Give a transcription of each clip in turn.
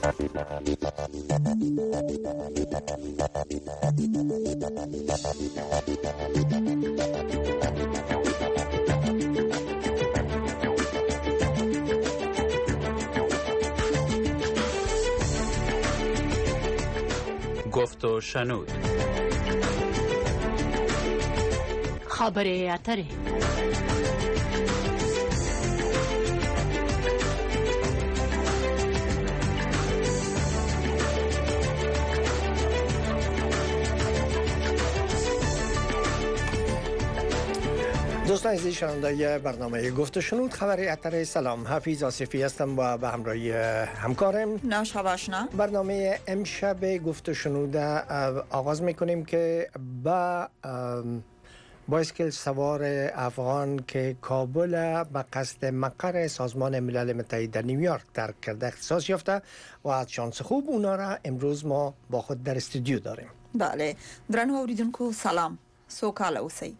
گفت و شنود. خبره اتره. دوستان عزیز شنوندگان برنامه گفت و شنود خبر اتر. سلام، حفیظ آصفی هستم و به همراهی همکارم ناشا باشنا. برنامه امشب گفت و شنود آغاز میکنیم که با بایسکل سوار افغان که کابل به قصد مقر سازمان ملل متحد در نیویورک ترک کرده اختصاص یافته و از شانس خوب اونا را امروز ما با خود در استودیو داریم. بله، درنو اوریدونکو سلام، سوکاله اوسئ.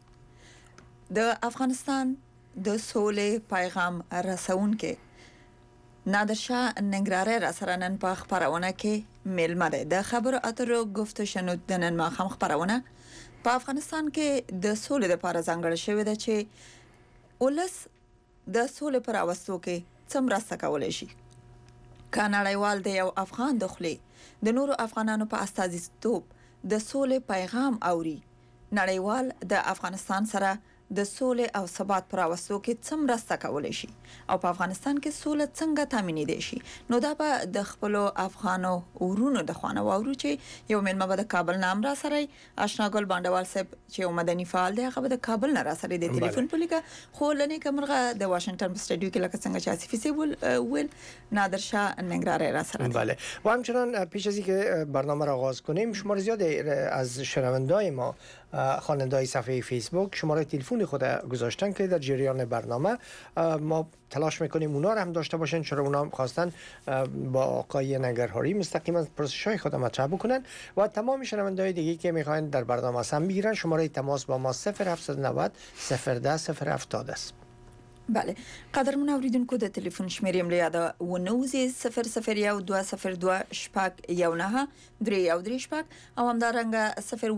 د افغانستان د سولې پیغام رسونکي نادرشاه ننګرهاري را سره نن په خبرونه کې میلمه ده. د خبرو اترو گفت و شنود د نن ماښام خبرونه په افغانستان کې د سولې لپاره ځانګړې شوې ده چې ولس د سولې پر اوستو کې څه مرسته کولی شي. که نړیوال د یو افغان د خولې د نورو افغانانو په استازیتوب د سولې پیغام اوري، نړیوال د افغانستان سره د سولې او ثبات پر اوستو کې څه مرسته کولی شي او په افغانستان کې سوله څنګه تامینېدای شي. نو دا به د خپلو افغانو ورونو د خوانه واورو چې یو میلمه به د کابل نام را سره آشنا ګل بانډوال صاحب چې یو مدني فعال دی، هغه به د کابل نه را سره د ټلیفون په لیکه خو لنې کمرغه د واشنگټن په سټډیو کې لکه څنګه چې آصفي صاحب ویل نادرشاه ننګرهاري را سره. بله، و همچنان پیش از اینکه برنامه را آغاز کنیم شمار زیاد از شنوندای ما خواننده‌های صفحه فیسبوک شماره تلفن خود گذاشتن که در جریان برنامه ما تلاش میکنیم اونا رو هم داشته باشن، چرا اونا هم خواستن با آقای ننگرهاری مستقیما پرسش‌های خود مطرح بکنن و تمام شنونده‌های دیگه که میخواین در برنامه سم بگیرن شماره تماس با ما 0790 010 070 است. بله، قدرمن اوریدونکو د ټلیفون شمیرې ملي یاد و 9001 شپږ یو نه درې یو درې شپږ او همدارنګه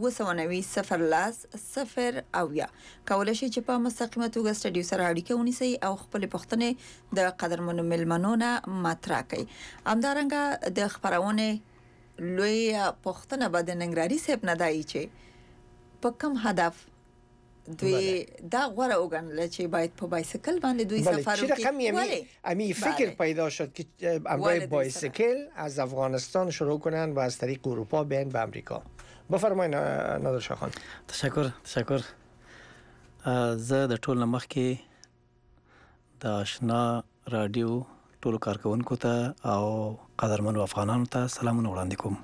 0 او یا کولای شي چې په مستقیمه توګه سټډیو سره اړیکه ونیسي او خپل پوښتنې د قدرمنو ملمنو نه مطرح کړي. همدارنګه د خبرونه لوی پوښتنه به د ننګرهاري صاحب نه دی چې په کوم هدف دوی دا غوره وګڼل چې باید په بایسکل باندې دوی سفر وکړي. امی فکر پیدا شد که امروی بایسکل از افغانستان شروع کنن و از طریق اروپا بیان به امریکا. بفرمایید نادرشاه خان. تشکر. زه د ټول مخ کې د آشنا رادیو ټول کارکونکو ته او قدرمنو افغانانو ته سلامونه وړاندې کوم.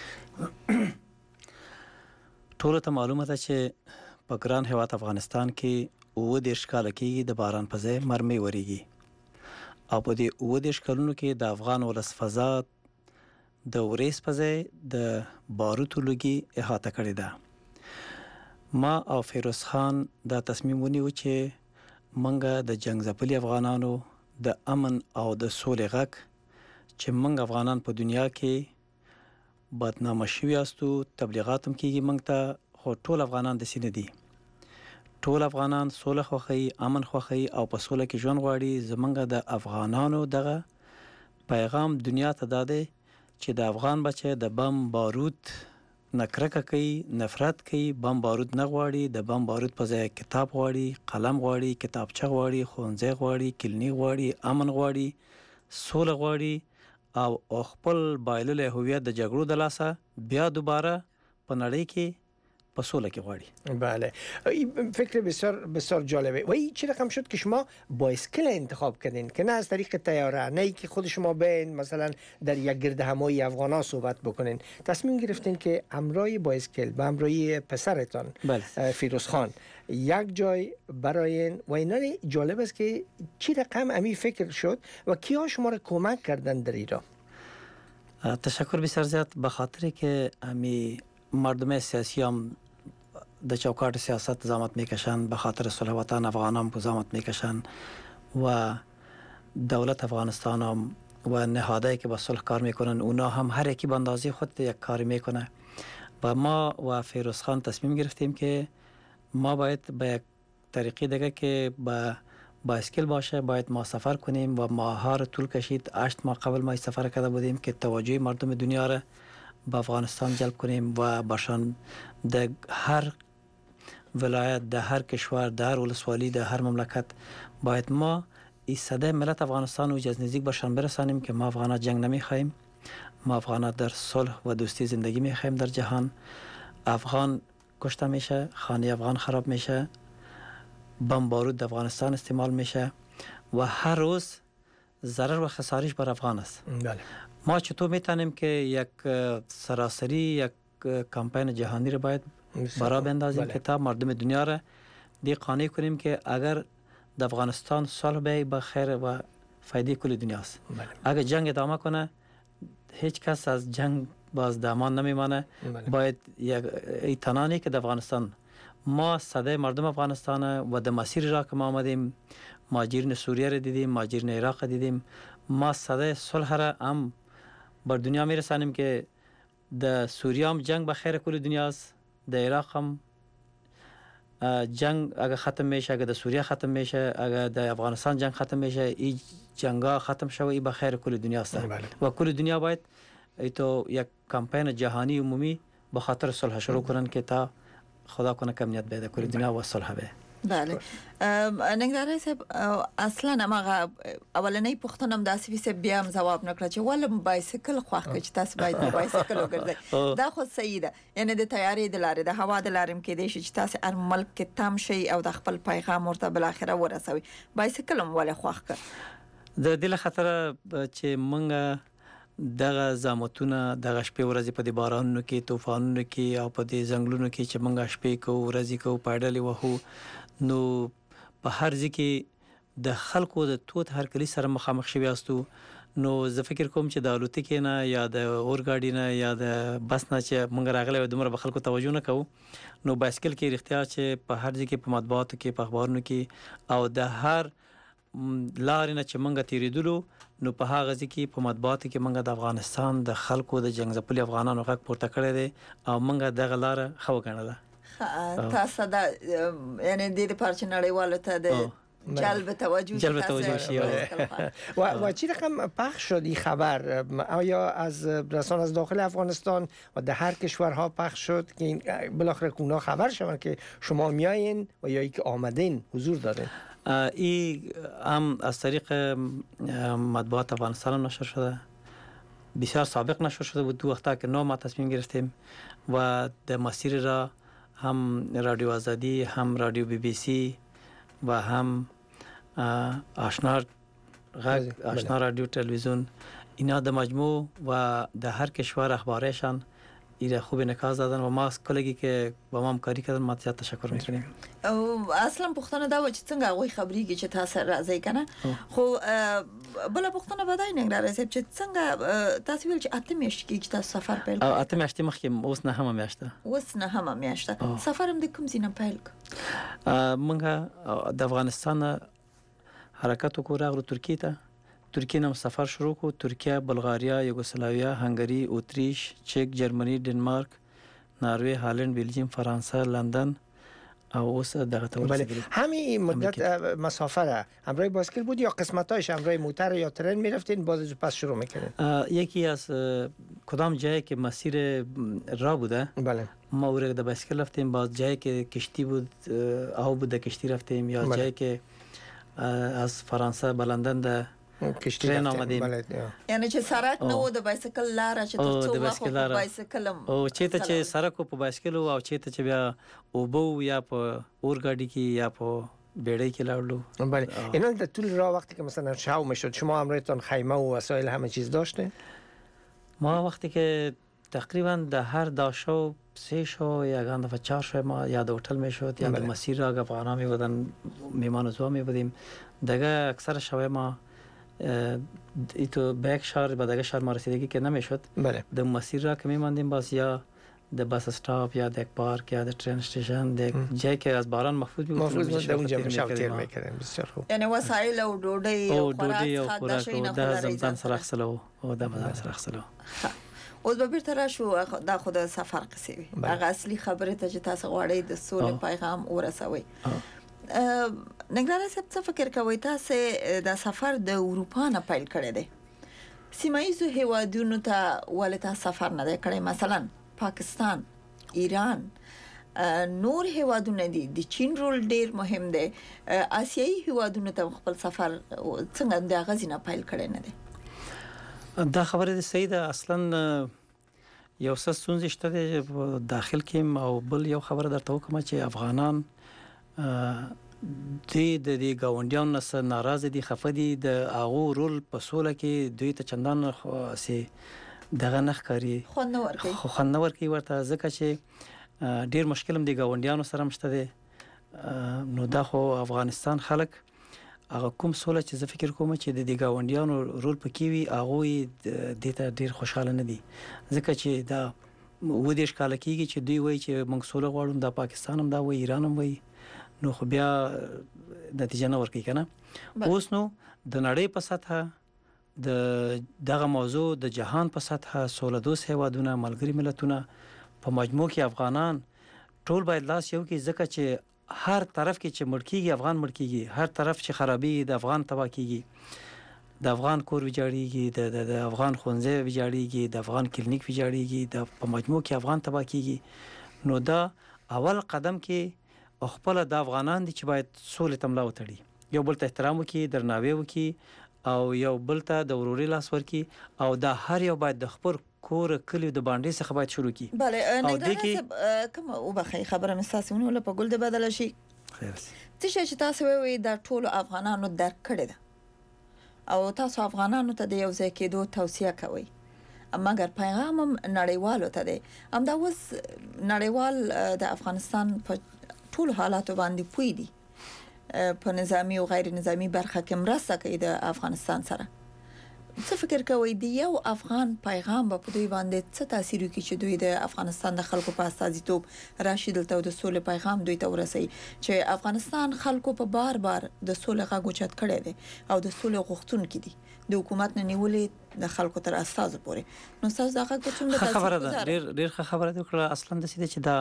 ټول ته معلومه ده چې په ګران هیواد افغانستان کې 30 کال کېږي د باران په ځای مرمۍ وریږي او په دې 30 کلونو کې د افغان ولس فضا د وریس په ځای د باروتو لوګي احاطه کړې ده. ما او فیروز خان دا تصمیم ونیو چې منګه د جنگ ځپلي افغانانو د امن او د سولې غږ چې منګ افغانان په دنیا کې بدنامه شوي یاستو، تبلیغات هم کېږي منګ ته، خو ټول افغانان د سینې دي. ټول افغانان سوله خوښي، امن خوښي او په سوله کې ژوند غواړي. زمونږ د افغانانو دغه پیغام دنیا ته داده چې د افغان بچي د بم بارود نکرکه کوي، نفرت کوي، بم بارود نه غواړي. د بم بارود په ځای کتاب غواړي، قلم غواړي، کتابچه غواړي، ښوونځی غواړي، کلینیک غواړي، امن غواړي، سوله غواړي او خپل بایللې هویت د جګړو د لاسه بیا دوباره په نړۍ کې په سوله کې غواړي. بله، این فکر بسیار بسیار جالبه. و این چه رقم شد که شما بایسکل انتخاب کردین که نه از طریق طیاره، نه که خود شما بین مثلا در یک گرد همایی افغانا صحبت بکنین، تصمیم گرفتین که همراه بایسکل به همراه پسرتان فیروز خان یک جای براین و اینا جالب است که چه رقم امی فکر شد و کیا شما را کمک کردن در ایران؟ تشکر بسیار زیاد به خاطر که امی مردم سیاسی هم د چوکاټ سیاست زحمت میکشن، به خاطر صلح وطن افغانان په زحمت میکشن و دولت افغانستان هم و نهادهایی که با صلح کار میکنن اونا هم هر یکی به اندازه خود یک کاری میکنه و ما و فیروز خان تصمیم گرفتیم که ما باید به یک طریقی دیگه که با بایسکل باشه باید ما سفر کنیم و ماها رو طول کشید 8 ماه قبل ما سفر کرده بودیم که توجه مردم دنیا را به افغانستان جلب کنیم و باشان در هر ولایت، در هر کشور، در هر ولسوالی، در هر مملکت باید ما این صدای ملت افغانستان و از نزدیک باشان برسانیم که ما افغانات جنگ نمیخوایم، ما افغانات در صلح و دوستی زندگی میخوایم در جهان. افغان کشته میشه، خانه افغان خراب میشه، بم بارود در افغانستان استعمال میشه و هر روز ضرر و خسارش بر افغان است. بله. ما چطور میتونیم که یک سراسری یک کمپین جهانی رو باید برا بندازیم که تا مردم دنیا را دی قانع کنیم که اگر در افغانستان صلح به خیر و فایده کل دنیاست. اگر جنگ ادامه کنه هیچ کس از جنگ باز دامان نمیمانه. باید یک تنانی که در افغانستان ما صدای مردم افغانستان و در مسیر را که ما آمدیم، مهاجرین سوریه را دیدیم، مهاجرین عراق را دیدیم، ما صدای صلح را هم بر دنیا میرسانیم که در سوریه هم جنگ به خیر کل دنیاست، در عراق هم جنگ اگر ختم میشه، اگر در سوریه ختم میشه، اگر در افغانستان جنگ ختم میشه، این جنگا ختم شوه، این به خیر کل دنیاست و کل دنیا باید ایتو یک کمپین جهانی عمومی به خاطر صلح شروع کنن که تا خدا کنه که امنیت بیاد کل دنیا و صلح بیاد. بله. نگداری صاحب اصلا ما اولنی پختنم داسې وسه بیا هم جواب نکړه چې ول بایسکل خوښ چې تاسو باید بایسکل وګرځئ. دا خو صحیح ده، یعنی د تیاری د لارې د هوا د لارې کې دی چې تاسو هر ملک کې تم شي او د خپل پیغام ورته بل اخره ورسوي. بایسکل هم ول خوښ ک د دې خاطر چې مونږ دغه زامتونه دغه شپې ورځې په دې بارانونو کې، طوفانونو کې او په دې ځنګلونو کې چې مونږ شپې کوو ورځې کوو پایډلې وهو، نو په هر ځای کې د خلکو د توت هرکلي سره مخامخ شوي یاستو. نو زه فکر کوم چې د الوتکې نه یا د اورګاډي نه یا د بس نه چې مونږ راغلی وو دومره به خلکو توجه نه کوو. نو بایسکل کې رښتیا چې په هر ځای کې په مطبوعاتو کې، په اخبارونو کې او د هر لارې نه چې مونږ تیریدلو، نو په هغه ځای کې په مطبوعاتو کې مونږ د افغانستان د خلکو د جنګ ځپلي افغانانو غږ پورته کړی دی او مونږ دغه لاره ښه وګڼله. تاسو دا یعنی د دې لپاره چې نړیوالو ته د جلب توجه شي. و چی رقم پخش شد این خبر؟ آیا از رسانه از داخل افغانستان و در هر کشورها پخش شد که این بالاخره اونا خبر شون که شما میایین و یا که آمدین حضور دارین؟ این هم از طریق مطبوعات افغانستان نشر شده، بسیار سابق نشر شده بود. دو وقتا که ما تصمیم گرفتیم و در مسیر را هم رادیو آزادی، هم رادیو بی بی سی و هم آشنا رادیو تلویزیون، اینا در مجموع و در هر کشور اخبارشان ایره خوب نکاز دادن و ما از کلگی که با ما همکاری کردن ما زیاد تشکر میکنیم. اصلا پختنه دا و چې څنګه غوي خبريږي چې تاسو راځي کنه، خو بل پختنه بدای نه راځي چې څنګه تاسو ویل چې اته میاشتې کې تاسو سفر پیل کړ. اته میاشتې مخکې اوس نه هم میاشته سفر هم د کوم ځای نه پیل کړ؟ مونږ د افغانستان حرکت وکړو، راغلو ترکیه ته. ترکیه نه سفر شروع کو. ترکیه، بلغاریا، یوگسلاویا، هنگری، اتریش، چک، جرمنی، دنمارک، نروژ، هالند، بلژیم، فرانسه، لندن او اوس دغه ته ورسیدل. همین مدت مسافر همراه بایسکل بود یا قسمتایش همراه موتر یا ترن میرفتین باز پس شروع میکنین؟ یکی از کدام جایی که مسیر راه بوده، بله، ما ورق د بایسکل رفتیم. باز جایی که کشتی بود او بود کشتی رفتیم، یا جایی که از فرانسه به لندن ده کشتی آمدیم. یعنی چې سرک نه و د بایسکل لاره چې تاسو په بایسکل او چېته چې سرک په بایسکل او چېته چې بیا اوبو یا په اورګاډي کې یا په بیړۍ کې لاړلو. بله. اینا در طول راه وقتی که مثلا شو میشد شما همراهتان خیمه و وسایل همه چیز داشته؟ ما وقتی که تقریبا در هر داشو 3 شو یا گاند و 4 شو ما یا د هتل میشد یا د مسیر را افغانا می بودن، میمان زوا می بودیم. دیگه اکثر شو ما ایتو به یک شهر به دیگه شهر ما رسیدگی که نمیشد. بله. در مسیر را که میماندیم باز یا د بس استاپ یا د پارک یا د ترین استیشن د جای که از باران محفوظ در اونجا شب تیر میکردیم. بسیار خوب. یعنی وسایل او ډوډۍ او خوراک د زمزم سره اخسلو او د بدن سره اخسلو. اوس به بیرته راشو دا خو د سفر قصې وي. هغه اصلي خبره ته چې تاسو غواړئ د سولې پیغام ورسوي. نګران صاحب څه فکر کوي تاسو د سفر د اروپا نه پیل کړی دی؟ سیمایي هیوادونو ته ولې تاسو سفر نه دی کړی؟ مثلا پاکستان، ایران، نور هیوادونه دي. د چین رول ډیر مهم دی. آسیایي هیوادونو ته خپل سفر څنګه د غزینه پیل کړی نه دی؟ دا خبره د صحیح ده. اصلا یو څه ستونزې شته د داخل کې او بل یو خبره درته وکم چې افغانان د ګاونډیانو سره ناراضه دي، خفه دي. د هغو رول په سوله کې دوی ته چندان سي دغه نه ښکاري، خوند نه ورکوي ورته، ځکه چې ډیر مشکل هم د ګاونډیانو سره مشته دی. نو دا خو افغانستان خلک هغه کوم سوله چې زه فکر کوم چې د ګاونډیانو رول پکې وي هغه د ته ډیر خوشاله نه دي، ځکه چې دا و دې ښکاله کیږي چې دوی وایي چې موږ سوله غواړو، د پاکستان هم دا وایي، ایران هم وایي، نو خو بیا نتیجه نه ورکوي کنه. اوس نو د نړۍ په سطحه د دغه موضوع د جهان په سطحه سوله دوست هیوادونه، ملګری ملتونه په مجموع کې افغانان ټول باید لاس یو کې، ځکه چې هر طرف کې چې مړ کیږي افغان مړ کیږي، هر طرف چې خرابي د افغان تباہ کیږي، د افغان کور ویجاړیږي، د افغان ښوونځی ویجاړیږي، د افغان کلینیک ویجاړیږي، په مجموع کې افغان تباہ کیږي. نو دا اول قدم کې خپل د افغانان دي چې باید سولې ته ملا وتړي، یو بل ته احترام وکړي، درناوی وکړي او یو بل ته د وروري لاس ورکړي، او دا هر یو باید د خپل کور کلی د باندې څخه باید شروع کی. بله نګران کوم او بخي خبره مساسونه ولا په ګل د بدل شي. خیر چې تاسو وی دا ټول افغانانو درک کړی ده او تاسو افغانانو ته د یو ځای کېدو توصیه کوي، مګر پیغام هم نړیوالو ته دی. همدا اوس نړیوال د افغانستان په ټول حالاتو باندې پوي دي، په نظامی او غیر نظامی برخه کې مرسته کوي د افغانستان سره. څه فکر کوي د یو افغان پیغام په دوی باندې څه تاثیر کوي چې دوی د افغانستان د خلکو په استازیتوب راشي دلته د سولې پیغام دوی ته ورسي، چې افغانستان خلکو په بار بار د سولې غږ اوچت کړی دی او د سولې غوښتونکي دي، د حکومت نه نیولې د خلکو تر استازو پورې. نو تاسو دا غږ څنګه خبره ده؟ ډیر خبره ده کړه. اصلا د سیده چې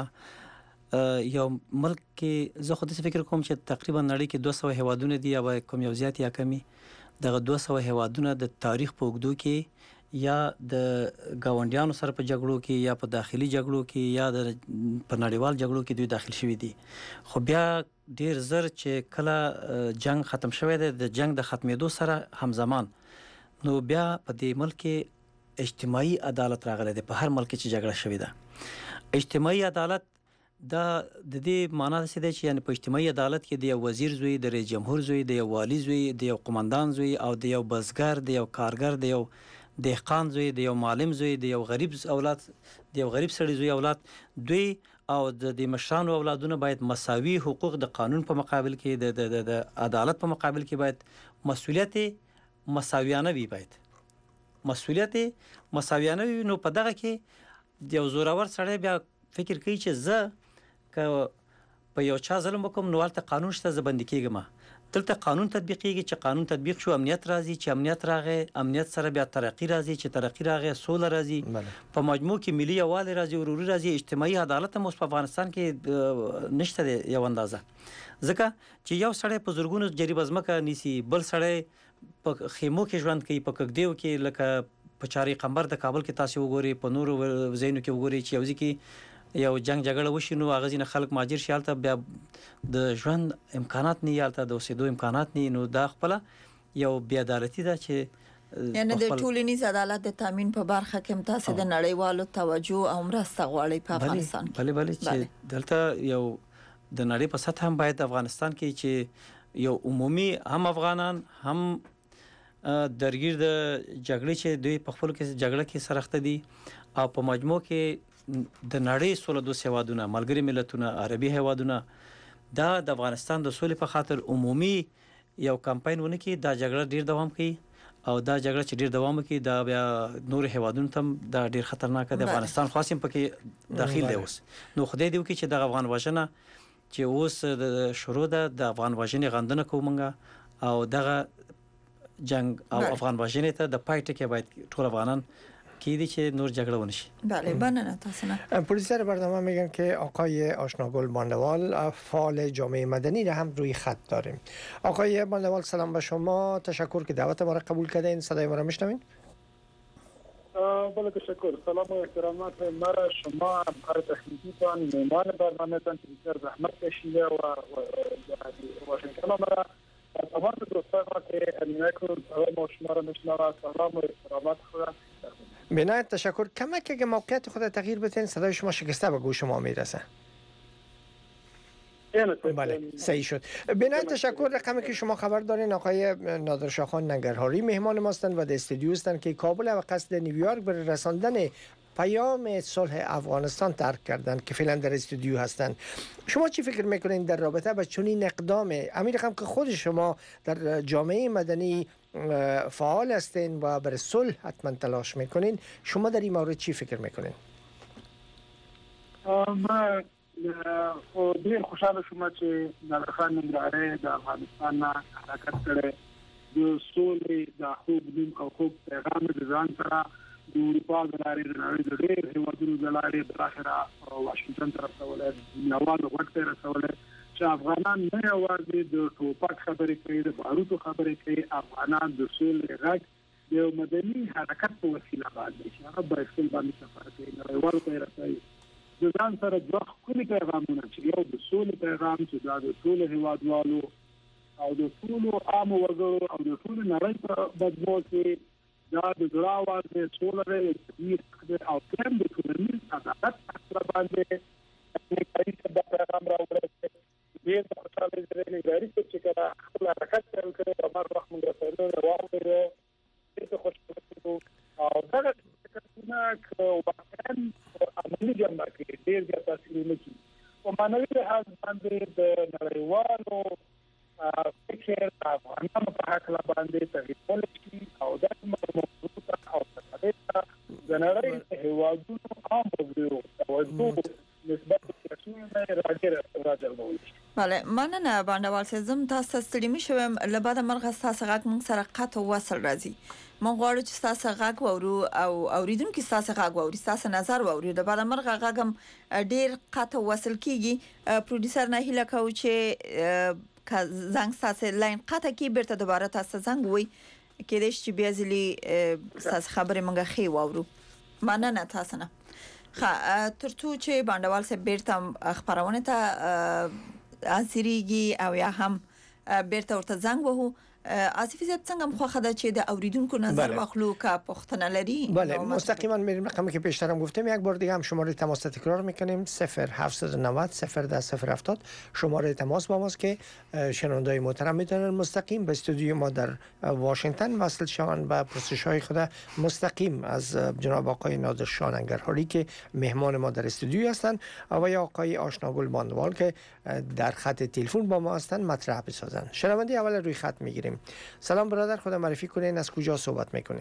دا یو ملک کې زه خو د فکر کوم چې تقریبا نړۍ کې 200 هیوادونه دي، یا کوم یو زیات یا کمی دغه 200 هیوادونه د تاریخ په اوږدو کې یا د ګاونډیانو سره په جګړو کې یا په داخلي جګړو کې یا د په نړیوال جګړو کې دوی داخل شوي دي. خو بیا ډیر زر چې کله جنگ ختم شوی دی، د جنگ د ختمېدو سره همزمان نو بیا په دې ملک کې اجتماعي عدالت راغلی دی. په هر ملک چې جګړه شوې ده اجتماعي عدالت دا د دې معنا څه دی چې یعنی په اجتماعي عدالت کې د یو وزیر زوی، د رئیس جمهور زوی، د یو والی زوی، د یو قومندان زوی او د یو بزګر، د یو کارګر، د یو دهقان زوی، د یو معلم زوی، د یو غریب اولاد، د یو غریب سړي زوی اولاد، دوی او د مشرانو اولادونه باید مساوي حقوق د قانون په مقابل کې د عدالت په مقابل کې باید مسؤلیت مساویانه وي، باید مسؤلیت مساویانه وي. نو په دغه کې د یو زورور سړی بیا فکر کوي چې زه په یو چا ظلم وکم نو ولته قانون شته زه بندي کېږم. دلته قانون تطبیقیږي، چې قانون تطبیق شو امنیت راځي، چې امنیت راغی امنیت سره بیا ترقی راځي، چې ترقی راغی سوله راځي، په مجموع کې ملي یووالی راځي، وروري راځي. اجتماعي عدالت هم اوس په افغانستان کې نشته دی یو اندازه، ځکه چې یو سړی په زورګونو جریب ازمکه نیسي، بل سړی په خیمو کې ژوند کوي، په کګدیو کې، لکه په چاري قمبر د کابل کې تاسو وګورئ، په نورو ځایونو کې وګورئ چې یو ځکه یو جنگ جګړه وشي نو هغه ځینې خلک مهاجر شي، هلته بیا د ژوند امکانات نه، هلته د اوسېدو امکانات نه، نو دا خپل یو بې عدالتي ده چې یعنی د ټولنیز عدالت د تامین په برخه کې تاسو د نړیوالو توجه او مرسته غواړئ په افغانستان کې. بله چې دلته یو د نړۍ په سطح هم باید افغانستان کې چې یو عمومي هم افغانان هم درگیر د جګړې چې دوی په خپل کې جګړه کې سره اخته دي او په مجموع کې د نړۍ سوله دوست هیوادونه، ملګری ملتونه، عربي هیوادونه دا د افغانستان د سولې په خاطر عمومي یو کمپاین ونه کې دا جګړه ډیر دوام کوي او دا جګړه چې ډیر دوام کوي دا بیا نور هیوادونو ته دا ډیر خطرناک دی. افغانستان خاصم پکې داخل دی اوس. نو خدای دې وکړي چې د افغان وژنه چې اوس د شروع ده د افغان وژنې غندنه کومنګه او دغه جنگ او افغان وژنې ته د پای ټکی باید ټول افغانان کی دی که نور جګړه ونشي. بله بنه تاسو. پروډوسر برنامه میگن که آقای آشناگل باندوال فعال جامعه مدنی را هم روی خط داریم. آقای باندوال سلام به شما، تشکر که دعوت ما را قبول کردین. صدای ما را میشنوین؟ بله تشکر. سلام و احترامات مرا شما همکار تکنیکیتان مهمان برنامه تان که بسیار زحمت کشیده و واشنگتن مرا تمام دوستان که امینکو سلام شما را میشنوه. سلام و احترامات خدا. بنایت تشکر. کمک که موقعیت خود تغییر بدین، صدای شما شکسته به گوش ما میرسه. بله صحیح شد. بنایت تشکر. رقمی که شما خبر دارین آقای نادرشاه خان ننگرهاری مهمان ما هستند و در استودیو هستند که کابل و قصد نیویورک برای رساندن پیام صلح افغانستان ترک کردند که فعلا در استودیو هستند. شما چی فکر میکنین در رابطه با چنین اقدام؟ امیر رقم که خود شما در جامعه مدنی فعال هستین و برای صلح حتما تلاش میکنین، شما در این مورد چی فکر میکنین؟ ما ډیر خوشاله شوم چې نادرخان ننګرهاري د افغانستان نه حرکت کړی د سولې د خوب نیم او خوب پیغام د ځان سره د اروپا د لارې د نړۍ د ډېر هېوادونو د لارې د اخره واشنگټن ته رسولی نوال غوږ ته رسولی چې افغانان نه یوازې د ټوپک خبرې کوي د باروتو خبرې کوي، افغانان د سولې غږ د مدني حرکت په وسیله باندې چې هغه بایسکل باندې سفر کوي نړیوالو ته یې رسوي. د ځان سره دوه ښکلي پیغامونه چې یو د سولې پیغام چې دا د ټولو هېوادوالو او د ټولو عامو وګړو او د ټولو نړۍ په بدبو کې دا د زړه اواز دی، سوله دی او دویم د ټولنیز عدالت سره باندې نګاري ته دا پیغام راوړی دی. ډېر خوشحاله دی نګاري چې کله خپل حرکت پیل کړی او هر وخت موږ سره واورېدو ډېر خوشحاله او دغه فکرونه که واقعا عملي جمع کړي ډېر زیات تاثیر لري. په معنوي لحاظ باندې د نړیوالو فکر افغانانو په هکله باندې تغییر شي او دا موضوع او د نړۍ هېوادونو عام وګړو توجه نسبت بله مننه باندوال سیزم تاسو ستړي مشوم لباده مرغه تاسو غږ مون سره قطع وصل راځي. مونږ غواړو چې تاسو غږ وورو او اوریدونکو تاسو غږ ووري، تاسو نظر ووري. د باندې مرغه غږم ډیر قطع وصل کیږي. پروډوسر نه هیله کوي چې زنګ تاسو لاین قطع کی بیرته دوباره تاسو زنګ وای کېدای شي بیا ځلی تاسو خبرې مونږه خې وورو. مننه تاسو نه ترڅو چې باندوال سه بیرته خبرونه ته اثریږي او یا هم بیرته ورته زنګ وهو. آصف زیاد څنګه مخه ده چې د اوریدونکو نظر واخلو که پختنه لري؟ بله مستقیما میریم رقمی که پیشترم گفتم یک بار دیگه هم شماره تماس تکرار میکنیم 0790 01070 شماره تماس با ماست که شنوندای محترم میتونن مستقیم به استودیو ما در واشنگتن وصل شوند و پرسش های خود مستقیم از جناب آقای نادرشاه ننگرهاری که مهمان ما در استودیو هستند و یا آقای آشناگل باندوال که در خط تلفن با ما هستند مطرح بسازن. شنونده اول روی خط میگیریم. سلام برادر، خود معرفی کنین، از کجا صحبت میکنین؟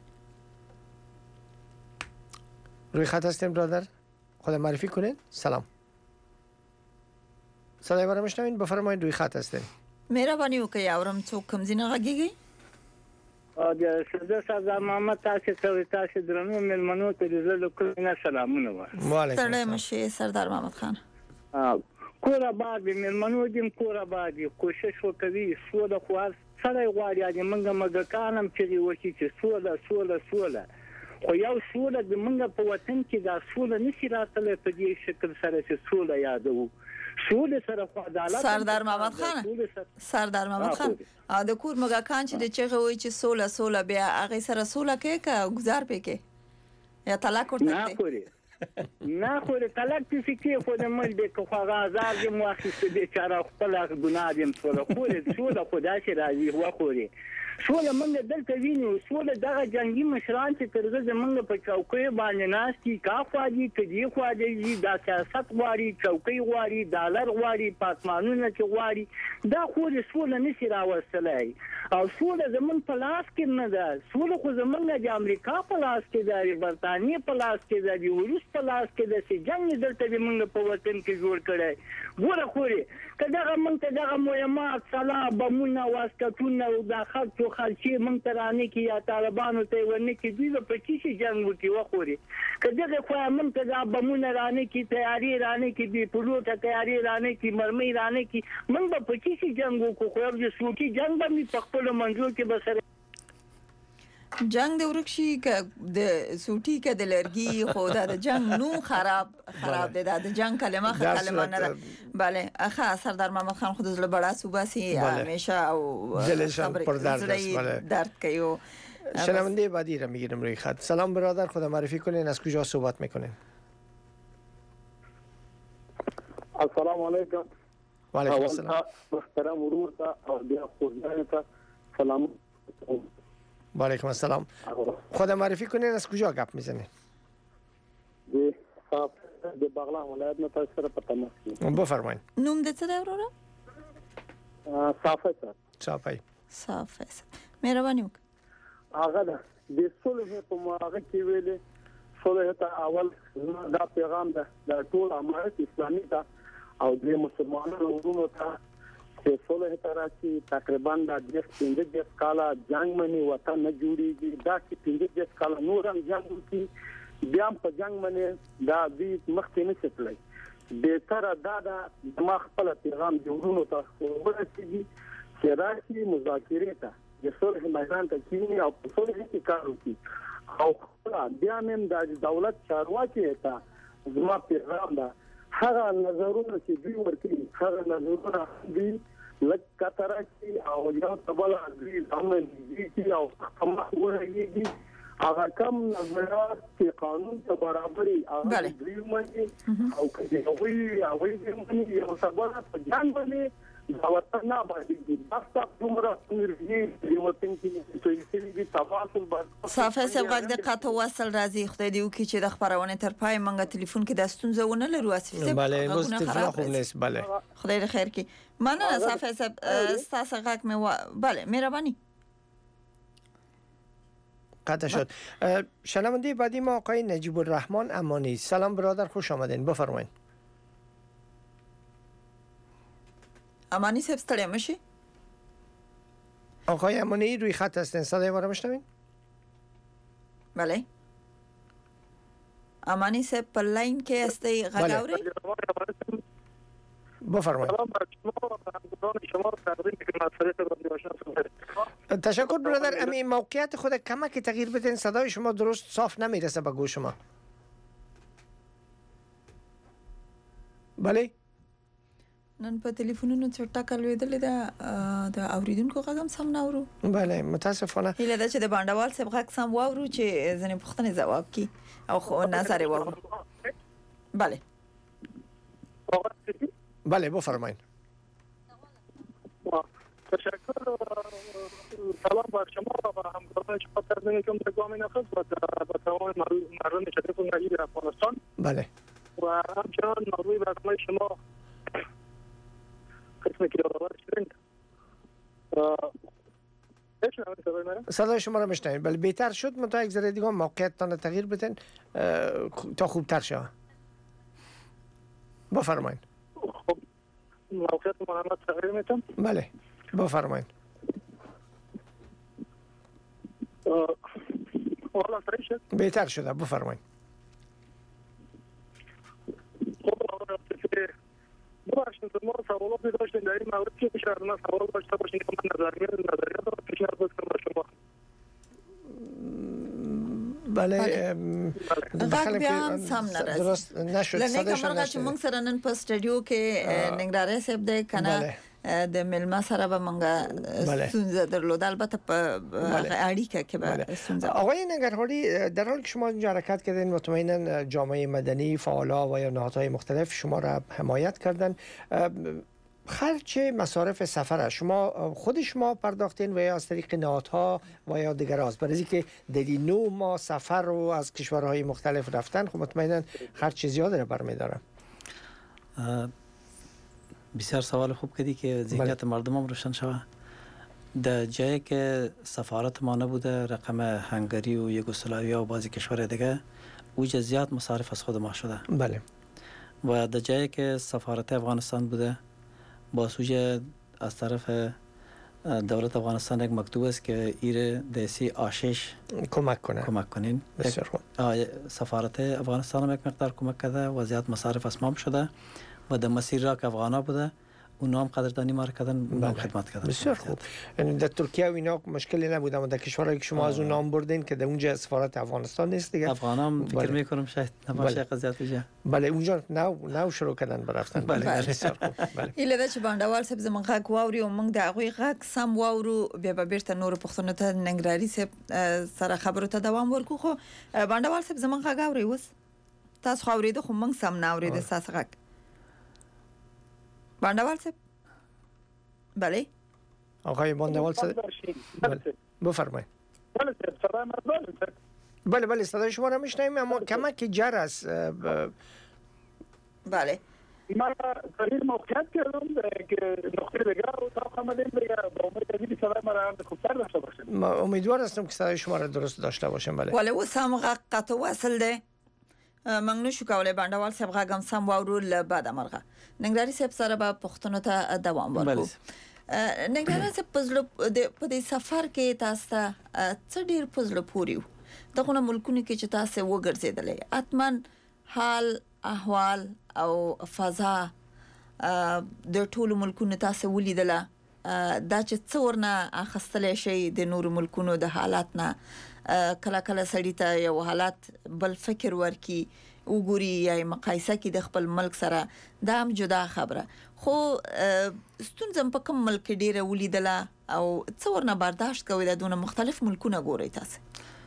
روی خط هستیم برادر، خود معرفی کنین. سلام صدای برام میشنوین؟ بفرمایید روی خط هستین. مهرباني وکړئ اورم څوک کوم ځینې غږیږي. د سردار صاحب محمد تاسو درنو ملمنو ته د زړه کله سلامونه وایي. سلام مشه سردار محمد خان. کور آباد ملمنو دیم کور آباد کوشش وکوي سوله خو سره غواړي چې موږ کانم چې وشي چې سوله خو یو سوله د موږ په وطن کې دا سوله نشي راتله په دې شکل سره چې سوله یادو سوله سره خو عدالت. سردار محمد خان د کور موږ کان چې د چغه وای چې سوله بیا هغه سره سوله کې کا گزار پکې یا طلاق ورته نه خو طلاق کې خو د مل به خو غازار دې مؤخص به چاره خپل ګناه دې سوله خو خدا شي راځي هو خو سوله موږ دلته وینو سوله دغه جنگي مشران چې ترغه زمونږ په چوکۍ باندې ناشتي کافوا دي کدي خو دي دا سیاست غواړي چوکۍ غواړي ډالر غواړي پاسمانونه چې غواړي دا خو د سوله نشي راوستلای او سوله زمون په لاس کې نه ده سوله خو زمونږ د امریکا په لاس کې ده د برتانیې په لاس کې ده د روس په لاس کې ده چې جنگ دلته زمونږ په وطن کې جوړ کړي ګوره خوري کداغه مونږ ته دغه مهمات سلا بمونه واسکټونه او د خلکو خلچي مونږ ته رانه کې یا طالبانو ته ورنه کې دوی په چی جنگ وکي وخوري کداغه خو مونږ ته د بمونه رانه کې تیاری رانه کې دی پلوټه تیاری رانه کې مرمۍ رانه کې مونږ په چی جنگ وکړو خو د سوچي جنگ به په خپل منځو کې بسره جنگ د ورکشي ک د سوټي ک د لرګي خو دا د جنگ نو خراب دی دا د جنگ کلمه نه ده بله اخا سردار محمد خان خود زله بڑا صوبه سی همیشه او دلشان پر درد کیو شنونده بعدی را میگیرم روی خط. سلام برادر، خود معرفی کنین، از کجا صحبت میکنین؟ السلام علیکم. و علیکم السلام. محترم ورور تا او بیا خوزدان تا سلام. و علیکم السلام. خود معرفی کنین، از کجا گپ میزنین؟ د بغلان ولایت نه تاسو سره پته مخکې بفرمایئ. نوم د څه دی وروره؟ صافی مهرباني وکړئ. هغه د صلح په موقع کې ویلې صلح ته اول دا پیغام ده د ټول امارت اسلامي ته او د مسلمانانو ورونو ته چې صلح ته راشي تقریبا د 15 کاله جنگ منی وطن نه جوړیږي دا چې 15 کاله نور هم جنگ وکړي بیا په جنگ باندې دا دې مخکې نه ستلای به تر دا د ما خپل پیغام جوړونو ته ورسېږي چې راشي مذاکرې ته د صلح میدان ته کینی او په صلح کې کار وکړي او بیا هم د دولت چارواکي ته زما پیغام ده هغه نظرونه چې دوی ورکړي هغه نظرونه دوی لکه ترکي او یو تبل دوی زموږ دي او کومه ورېږي هغه کوم نظریات چې قانون ته برابرۍ هغه دوی مني او کله هغوی یو سبب په ځان باندې دا وطن نه باندې باستا عمره انرژي دی وطن کې چې تفاصیل صافه سبغه د قطو وصل راځي خدای دې وکړي چې د خبرونه تر پای منګه ټلیفون کې د ستونزونه لرو اسف بله مستفلا خوب نیست بله خدای دې خیر کړي مننه صافه سب تاسو غاک مې بله مهرباني قطع شد. شنونده بعدی ما آقای نجیب الرحمن امانی. سلام برادر، خوش آمدین، بفرمایید. امانی صاحب ستړی مشي. آقای امانی روی خط هستین، صدای ما رو میشنوین؟ بله. امانی صاحب پر لاین کې هستی غاوري؟ بفرمایید. تشکر برادر. امی موقعیت خود کمک تغییر بدین، صدای شما درست صاف نمیرسه به گوش ما. بله نن په ټلیفونونو چټا کلوېدلې د اوریدونکو غږم سم نه اورو. بله متاسفانه هیله ده چې د بانډوال صاحب غږ سم واورو چې ځنې پوښتنې ځواب کی او خو نظر واورو. بله بله بفرمایید. تشکر. سلام بر شما و همکاران شما در زمینه گام نخست و با تمام مردم شریف و نجیب افغانستان. بله. و همچنان مروی برنامه شما قسمی که یادآور شدید. صدای شما را میشنویم. بله بهتر شد. من تا یک ذره دیگه موقعیتتان تغییر بدین تا خوبتر شود. بفرمایید. خب موقعیت محمد تغییر میتم؟ بله بفرمایید. حالا صحیح شد؟ بهتر شده، بفرمایید. باشین ما سوالات داشتیم در این مورد که شاید ما سوال داشته باشیم که من نظریات رو پیشنهاد بکنم به شما. بله غږ بیا هم سم نه راځي. درست نشد. لنه کومه چې موږ سره نن په سټډیو کې ننګرهار صاحب د کنه د ملما سره به موږ ستونزه درلوده، البته په اړیکه کې به ستونزه. آقای ننگرهاری، در حالی که شما اینجا حرکت کردین مطمئنا جامعه مدنی، فعالا و یا نهادهای مختلف شما را حمایت کردن. خرج مصارف سفر شما خود شما پرداختین و یا از طریق نهادها و یا دیگر است؟ برای اینکه دیدی 9 ماه سفر رو از کشورهای مختلف رفتن خب مطمئنا خرج زیادی رو برمی‌داره. بسیار سوال خوب کردی که ذهنیت مردم هم روشن شوه. در جایی که سفارت ما نبوده، رقم هنگری و یوگسلاویا و بعضی کشور دیگه، اوج زیاد مصارف از خود ما شده. بله. و در جایی که سفارت افغانستان بوده، با سوژه از طرف دولت افغانستان یک مکتوب است که ایره دیسی آشش کمک کنین. بسیار خوب. سفارت افغانستان هم یک مقدار کمک کرده و زیاد مصارف اسمام شده و در مسیر را که افغانا بوده اونا هم قدردانی ما کردن، اونا هم خدمت کردن. بسیار خوب. یعنی در ترکیه و اینا مشکلی نبوده، اما در کشورهایی که شما از اون نام بردین که در اونجا سفارت افغانستان نیست دیگه. افغانا هم فکر میکنم شاید نباشه قضیت بجا. بله اونجا نو شروع کردن برفتن. بله بسیار خوب. بله. ایله چې بانډوال صاحب زمونږ غږ واوري او موږ د هغوی غږ سم واورو، بیا به بیرته نور پښتنو ته ننګرهاري صاحب سره خبرو ته دوام ورکو. خو بانډوال صاحب زمونږ غږ اوري اوس تاسو اورېده خو موږ سم نه اورېده ستاسو غږ. بانډوال صاحب بله آقای بانډوال صاحب بفرمایید. بله صدای شما را میشنویم اما کمک جر است. بله ما قلیل موقعیت کردم که نقطه دیگه رو تا آمدیم دیگه با امید که صدای ما را خوبتر داشته باشیم. ما امیدوار هستم که صدای شما را درست داشته باشیم. بله ولی اوس هم غږ قطع وصل دی، موږ نشو کولی بانډوال صاحب غږ هم سم واورو. له بعد مرغه ننګرهاري صاحب سره به پښتنو ته دوام ورکو. ننګرهاري صاحب په دې سفر کې تاسو ته څه ډیر پزله پوریو دغه ملکونو کې چې تاسو وګرځیدلې، اتمن حال احوال او فضا د ټولو ملکونو تاسو ولیدله، دا چې څو ورنه اخستلې شي د نور ملکونو د حالات نه کله کله سړی ته یو حالت بل فکر ورکی وګوري یا مقایسه کې د خپل ملک سره، دا هم جدا خبره. خو ستونزه په کوم ملک ډیره ولیدله او څو ورنه برداشت کوي د دونه مختلف ملکونه ګوري تاسو؟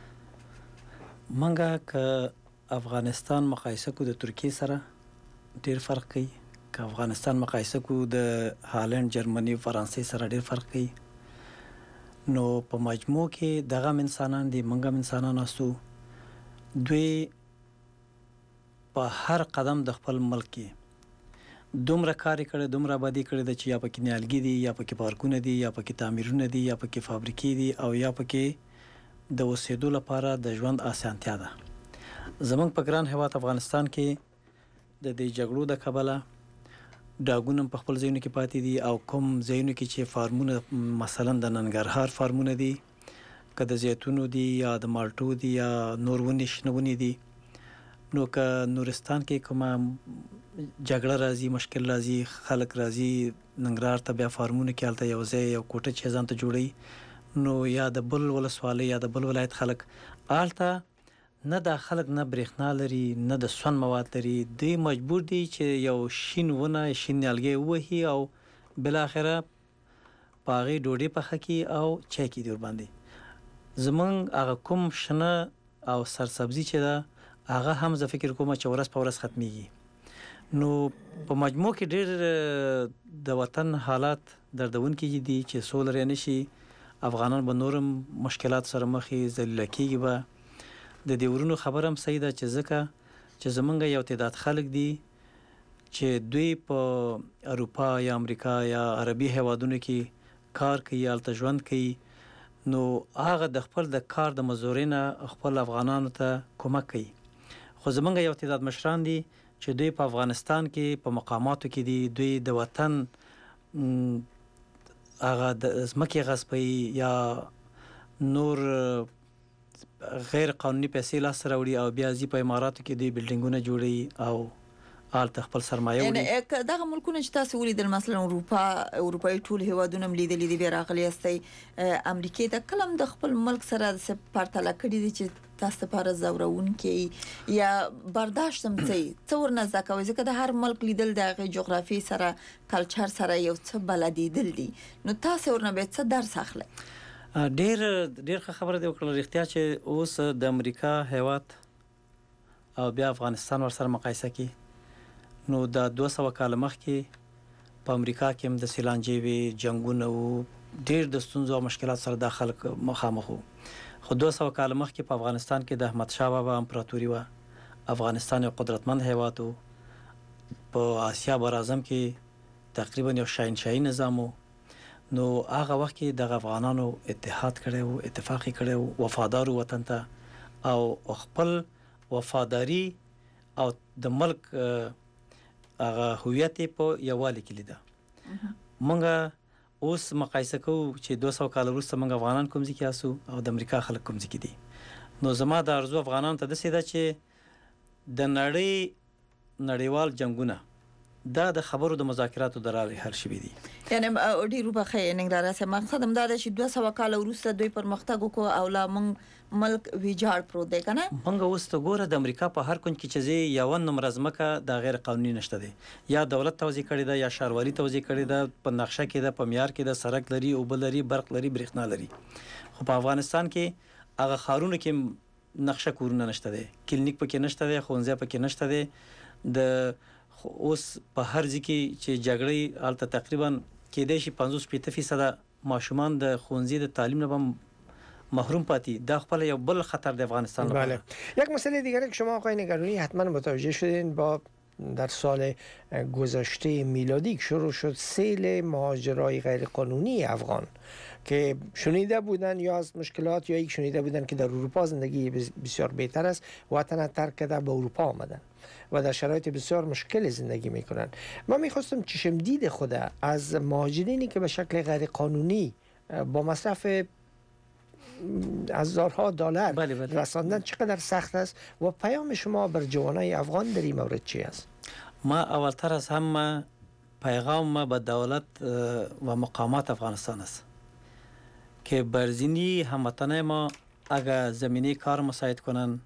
منګه که افغانستان مقایسه کو د ترکیه سره ډیر فرق کوي، که افغانستان مقایسه کو د هالند، جرمني، فرانسې سره ډیر فرق کوي. نو په مجموع کې دغه انسانان دي، منګه انسانان اسو دوی په هر قدم د خپل ملک کې دومره کار کړي، دومره آبادي کړي د چې یا پکې نیالګي دي، یا پکې پارکونه دي، یا پکې تعمیرونه دي، یا پکې فابریکې دي، او یا پکې د اوسېدو لپاره د ژوند اسانتیا ده. زمونږ په ګران هېواد افغانستان کې د دې جګړو د کبله ډاګونه په خپل ځایونو کې پاتې دي، او کوم ځایونو کې چې فارمونه مثلا د ننګرهار فارمونه دي، که د زیتونو دي یا د مالټو دي یا نور ونې شنه ونې دي، نو که نورستان کې کومه جګړه راځي، مشکل راځي، خلک راځي ننګرهار ته بیا فارمونه کې هلته یو ځای یو کوټه چې ځان ته جوړوي، نو یا د بل ولسوالۍ یا د بل ولایت خلک هلته نه د خلک نه برېښنا لري، نه د سون مواد لري، دوی مجبور دي چې یو شین ونه شین نیالګی ووهي او بالاخره په هغې ډوډۍ پخه کړي او چای کړي دي ورباندې. زمونږ هغه کوم شنه او سرسبزي چې ده هغه هم زه فکر کوم چې ورځ په ورځ ختمیږي. نو په مجموع کې ډېر د وطن حالات دردونکي دي چې څو لرې نشي. افغانان به نورم مشکلات سره مخې ذلیله کېږي. به د دې ورونو خبره هم صحیح ده چې ځکه چې زمونږ یو تعداد خلک دي چې دوی په اروپا یا امریکا یا عربي هیوادونو کې کار کوي، هلته ژوند کوي، نو هغه د خپل د کار د مزدورۍ نه خپل افغانانو ته کومک کوي. خو زمونږ یو تعداد مشران دي چې دوی په افغانستان کې په مقاماتو کې دي، دوی د وطن هغه د ځمکې غصبوي یا نور غیر قانوني پیسې لاسته راوړي او بیا ځي په اماراتو کې دوی بلډینګونه جوړوي او هلته خپل سرمایه وړي. یعنې دغه ملکونه چې تاسو ولیدل، مثلا اروپایي ټول هیوادونه هم لیدلي دي، بیا راغلي یاستئ امریکې ته، کله هم د خپل ملک سره داسې پرتله کړي دي چې تاسو لپاره ځورونکي یا برداشت هم څه ورنه زده کوئ؟ ځکه د هر ملک لیدل د هغې جغرافیې سره کلچر سره یو څه بلدېدل دي، نو تاسو ورنه بیا څه درس اخلئ؟ ډېر ښه خبره دې وکړله. رښتیا چې اوس د امریکا هیواد او بیا افغانستان ورسره مقایسه کړي، نو دا 200 کاله مخکې په امریکا کې هم د سیلانجې وی جنگونه وو، ډېر د ستونزو او مشکلات سره د خلک مخامخ وو. خو 200 کال مخکې په افغانستان کې د احمد شاه بابا امپراتوري وه. افغانستان یو قدرتمند هیواد و. په آسیا براعظم کې تقریبا یو شاهنشاهي نظام و. نو هغه وخت کې د افغانانو اتحاد کړی وو، اتفاق یې کړی وو، وفادار وطن ته او خپل وفاداری او د ملک هغه هویت په یووالي کې لیده. مونږ اوس مقایسه کوو چې 200 کال وروسته موږ افغانان کوم ځای کې یاسو او د امریکا خلک کوم ځای کې دي. نو زما د ارزو افغانانو ته داسې ده چې د نړیوال جنگونه دا د خبرو د مذاکراتو د لارې حل شوي دي. یعنی ډیرو په خې ننګرهار سره مقصد هم دا دی چې 200 کال وروسته دوی پرمختګ وکړو او لا موږ ملک ویجاړ پروت دی کنه. موږ اوس ته ګوره د امریکا په هر کونج کې چې یو نمبر ځمکه د غیر قانوني نشته دی، یا دولت توزیع کړی ده یا شاروالي توزیع کړی ده، په نقشه کې ده، په معیار کې ده، سړک لري، اوبه لري، برق لري، برېښنا لري. خو په افغانستان کې هغه ښارونو کې نقشه کورونه نشته دی، کلینیک پکې نشته دی، ښوونځی پکې نشته دی. د اوس په هر ځای کې چې جګړې هلته تقریبا کېدای شي 50-60% ماشومان د ښوونځي د تعلیم نه محروم پاتی. دا خپل یو بل خطر د افغانستان لپاره. بله. یک مسئله دیگری که شما آقای نگرانی حتما متوجه شدین، با در سال گذشته میلادی که شروع شد سیل مهاجرای غیر قانونی افغان که شنیده بودن یا از مشکلات یا یک شنیده بودن که در اروپا زندگی بسیار بهتر است، وطن ترک کرده به اروپا آمدن و در شرایط بسیار مشکل زندگی میکنن. ما میخواستم چشم دید خود از مهاجرینی که به شکل غیر قانونی با مصرف هزارها دلار رساندن چقدر سخت است و پیام شما بر جوانای افغان در این مورد چی است؟ ما اولتر از همه پیغام به دولت و مقامات افغانستان است که برزینی هموطنان ما اگر زمینه کار مساعد کنن،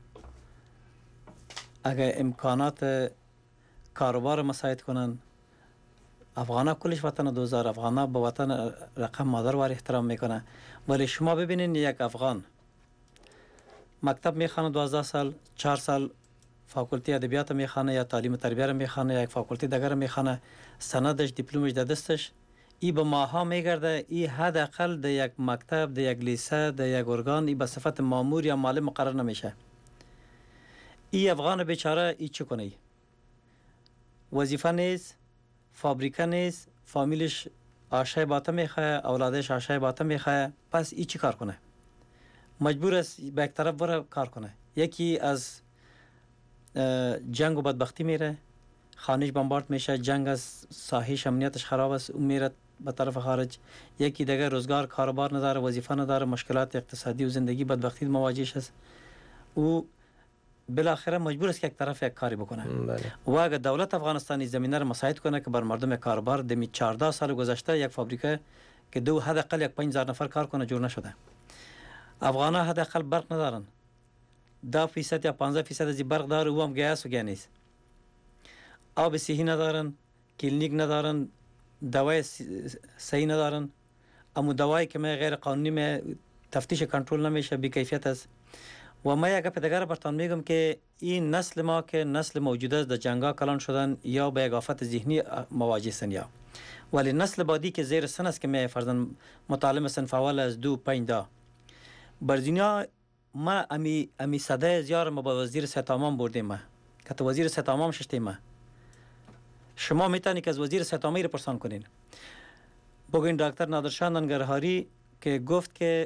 اگر امکانات کاروبار مساعد کنن، افغانا کلش وطن 2000 افغانا به وطن رقم مادر وار احترام میکنه. ولی شما ببینین یک افغان مکتب میخوانه 12 سال 4 سال فاکولتی ادبیات میخوانه یا تعلیم تربیت میخوانه یا یک فاکولتی دیگر میخوانه، سندش دیپلمش در دستش، ای به ماها میگرده، ای حداقل در یک مکتب، در یک لیسه، در یک ارگان ای به صفت مامور یا معلم مقرر نمیشه. ای افغان بیچاره ای چه کنه؟ وظیفه نیست، فابریکه نیست، فامیلش آشای باطه میخواه، اولادش آشای باطه میخواه، پس ای چی کار کنه؟ مجبور است به یک طرف بره کار کنه. یکی از جنگ و بدبختی میره، خانهش بمبارد میشه، جنگ از ساحیش امنیتش خراب است، اون میره به طرف خارج. یکی دیگه روزگار کاروبار نداره، وظیفه نداره، مشکلات اقتصادی و زندگی بدبختی مواجهش است، او بالاخره مجبور است که یک طرف یک کاری بکنه. و اگر دولت افغانستانی زمینه را مساعد کنه که بر مردم کاربار دمی 14 سال گذشته یک فابریکه که دو حداقل یک 5000 نفر کار کنه جور نشده. افغانا حداقل برق ندارن، 10% یا 15% از برق داره، او هم گیس و گیا نیست. آب صحی ندارن، کلینیک ندارن، دوای صحیح ندارن، اما دوایی که غیر قانونی تفتیش کنترل نمیشه، بی کیفیت است. و ما یک پدیگر برتان میگم که این نسل ما که نسل موجوده است در جنگا کلان شدن یا به یک آفت ذهنی مواجه سن، یا ولی نسل بعدی که زیر سن است که می فرضاً متعلم صنف اول از 2-5 دا بر دنیا ما امی صدای زیار ما با وزیر صحت عامه بردیم، ما که تو وزیر صحت عامه شدیم. ما شما میتونی که از وزیر صحت عامه پرسان کنین. بگوین دکتر نادرشاه ننگرهاری که گفت که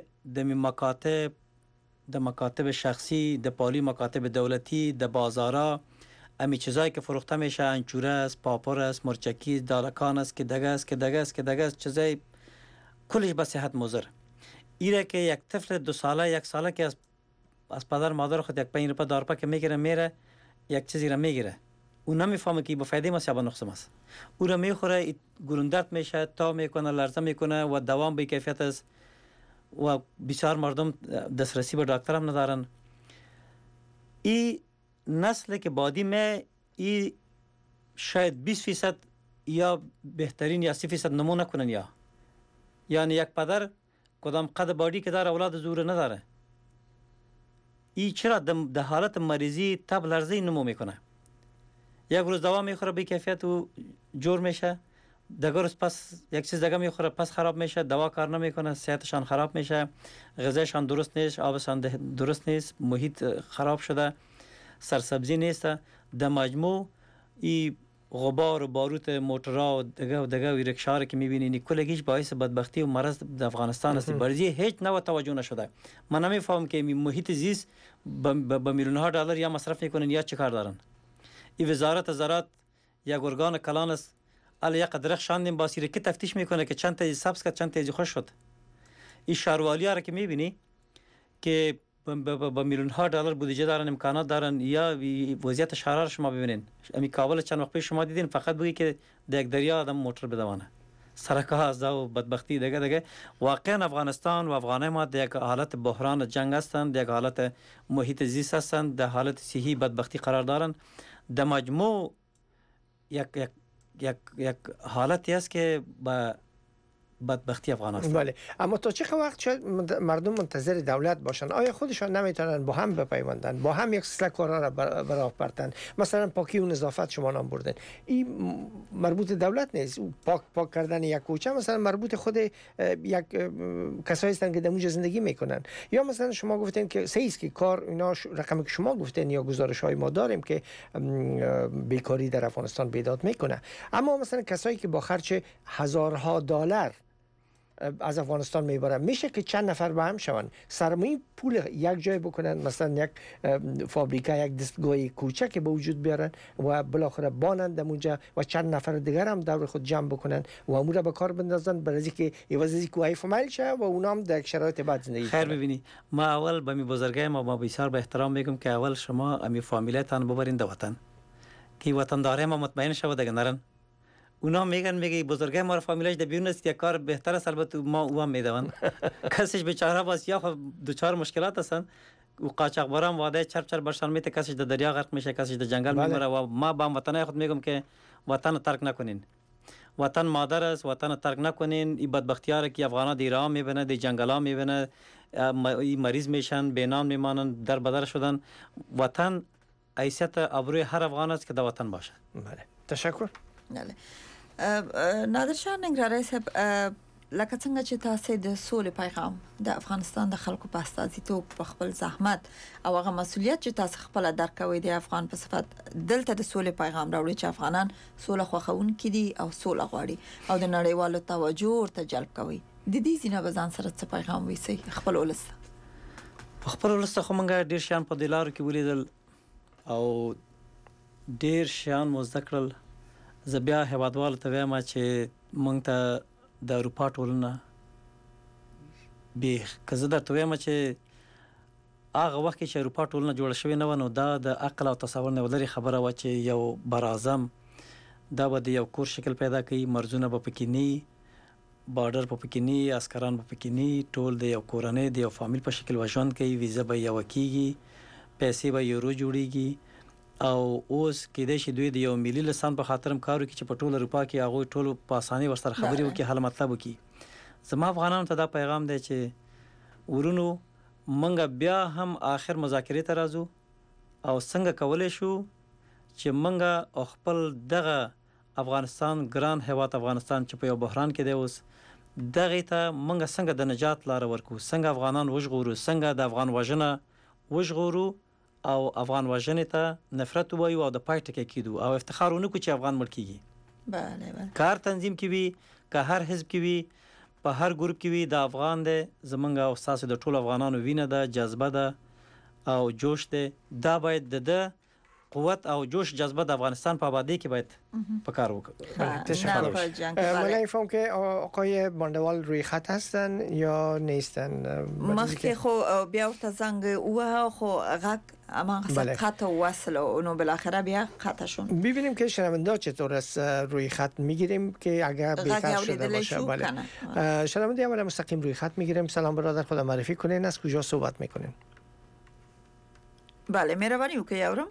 د مکاتب شخصی، د پالی مکاتب دولتی، د بازارا امی چیزایی که فروخته میشه، انچوره است، پاپور است، مرچکی، دالکان است، که دگه است، چیزای کلش به صحت مضر. ایره که یک طفل 2 ساله 1 ساله که از پدر مادر خود یک 5 روپه 10 روپه که میگیره میره یک چیزی را میگیره، اون نمیفهمه که به فایده است یا به نقص است. او را میخوره، گلوندرد میشه، تا میکنه، لرزه میکنه و دوام به کیفیت است و بسیار مردم دسترسی به دکتر هم ندارن. این نسل که بعدی میں ای شاید 20% یا بهترین یا 30% نمو نکنن، یا یعنی یک پدر کدام قد بادی که داره اولاد زور نداره، ای چرا در حالت مریضی تب لرزه نمو میکنه، یک روز دوا میخوره بی کیفیت و جور میشه دیگه روز پس یک چیز دیگه میخوره پس خراب میشه، دوا کار نمیکنه، صحتشان خراب میشه، غذایشان درست نیست، آبشان درست نیست، محیط خراب شده، سرسبزی نیست. در مجموع این غبار و باروت موتورها و دیگه و رکشا که میبینین کلگیش باعث بدبختی و مرض در افغانستان است. برای هیچ نوع توجه نشده. من نمیفهم که محیط زیست با میلیون‌ها دلار یا مصرف میکنن یا چه کار دارن. این وزارت زراعت یک ارگان کلان است. الی یک درخت شاندیم با سیره که تفتیش میکنه که چند تا سبز کرد چند تا خوش شد. این شهروالی ها را که میبینی که با میلیون ها دلار بودجه دارن، امکانات دارن، یا وضعیت شهر را شما ببینین. امی کابل چند وقت پیش شما دیدین فقط بگی که در یک دریا آدم موتور بدوانه. سرک‌ها از و بدبختی دیگه واقعا افغانستان و افغانای ما در یک حالت بحران جنگ هستند، در یک حالت محیط زیست هستند، در حالت صحی بدبختی قرار دارن. در مجموع یک حالتی است که با بدبختی افغان هستند. بله، اما تا چه وقت شاید مردم منتظر دولت باشن؟ آیا خودشان نمیتونن با هم بپیوندن، با هم یک سلسله کارا را براه بردن؟ مثلا پاکی و نظافت شما نام بردن، این مربوط دولت نیست. پاک کردن یک کوچه مثلا مربوط خود یک کسایی هستند که در اونجا زندگی میکنن. یا مثلا شما گفتین که صحیح است که کار اینا رقمی که شما گفتین یا گزارش های ما داریم که بیکاری در افغانستان بیداد میکنه، اما مثلا کسایی که با خرج هزارها دلار از افغانستان میبرن، میشه که چند نفر با هم شون سرمایه پول یک جای بکنن، مثلا یک فابریکه، یک دستگاه کوچک به وجود بیارن و بالاخره بانند اونجا و چند نفر دیگر هم دور خود جمع بکنن و امور را به کار بندازن برای اینکه عوض از اینکه فامیل شه و اونا هم در شرایط بد زندگی خیر ببینی. ما اول به می بزرگای ما بسیار به احترام میگم که اول شما امی فامیلتان ببرین در وطن که وطن داره ما مطمئن شو دیگه نرن. اونا میگه بزرگای ما فامیلش در بیرون است، یک کار بهتر است، البته ما او هم میدون. کسیش بیچاره باز یا دوچار مشکلات هستن و قاچاقبران واده چرب برشان میته، کسیش در دریا غرق میشه، کسیش در جنگل میمره. و ما با وطنای خود میگم که وطن ترک نکنین، وطن مادر است، وطن ترک نکنین. این بدبختی‌ها را که افغانا در ایران میبینه، در جنگلا میبینه، مریض میشن، بینام میمانن، در بدر شدن. وطن حیثیت ابروی هر افغان است که در وطن باشه. بله، تشکر. بله. نادر شاه ننګرهاري صاحب، لکه څنګه چې تاسو د سولې پیغام د افغانستان د خلکو په استازیتوب په خپل زحمت او هغه مسولیت چې تاسو خپل درکوي د افغان په صفت دلته د سولې پیغام راوړي چې افغانان سوله خوښونکي دي او سوله غواړي او د نړیوالو توجه ورته جلب کوي. د دې ځینه به ځان سره څه پیغام وایي خپل ولسته؟ خپل ولسته خو موږ ډیر شیان په دلارو کې ولیدل او ډیر شیان مو زده کړل. زه بیا هیوادوالو ته وایم چې موږ ته د اروپا ټولنه که زه درته وایم چې هغه وخت چې اروپا ټولنه جوړه شوې نه وه، نو دا د عقل او تصور نه لرې خبره وه چې یو براعظم دا به د یو کور شکل پیدا کوي، مرزونه به پکې نه، بارډر به پکې نه، عسکران به پکې نه، ټول د یو کورنۍ د یو فامیل په شکل ژوند کوي، ویزه به یوه کېږي، پیسې به یورو جوړیږي. او اوس کېدای شي دوی د یو ملي لسان په خاطر هم کار وکړي چې په ټول اروپا کې هغوی ټولو په اسانۍ ورسره خبرې وکړي، حل مطلب وکړي. زما افغانانو ته دا پیغام دی چې ورونو موږ بیا هم آخر مذاکرې ته راځو او څنګه کولی شو چې موږ خپل دغه افغانستان، ګران هیواد افغانستان چې په یو بحران کې دی اوس، دغې ته موږ څنګه د نجات لاره ورکو، څنګه افغانان وژغورو، څنګه د افغان وژنه وژغورو او افغان وژنې ته نفرت ووایو او د پای ټکی کېدو او افتخار ونه کړو چې افغان مړ کېږي. بله بله. که هر تنظیم کې وي، که هر حزب کې وي، په هر ګروپ کې وي، د افغان دی زمونږ او ستاسو د ټولو افغانانو وینه ده، جذبه ده او جوش دی. دا باید د ده قوت او جوش جذبه د افغانستان په آبادی کې باید په کار وکړو. من فهم که آقای باندوال روی خط هستن یا نیستن؟ مخکې خو بیا ورته زنګ ووهه خو غږ هماغه خط وصل اونو بالاخره بیا قطع شد. ببینیم که شنونده چطور است روی خط میگیریم که اگر بهتر شده باشه. بله. شنونده اول مستقیم روی خط میگیریم. سلام برادر، خدا معرفی کنین، از کجا صحبت میکنین؟ بله مهربانی وکړئ یارم.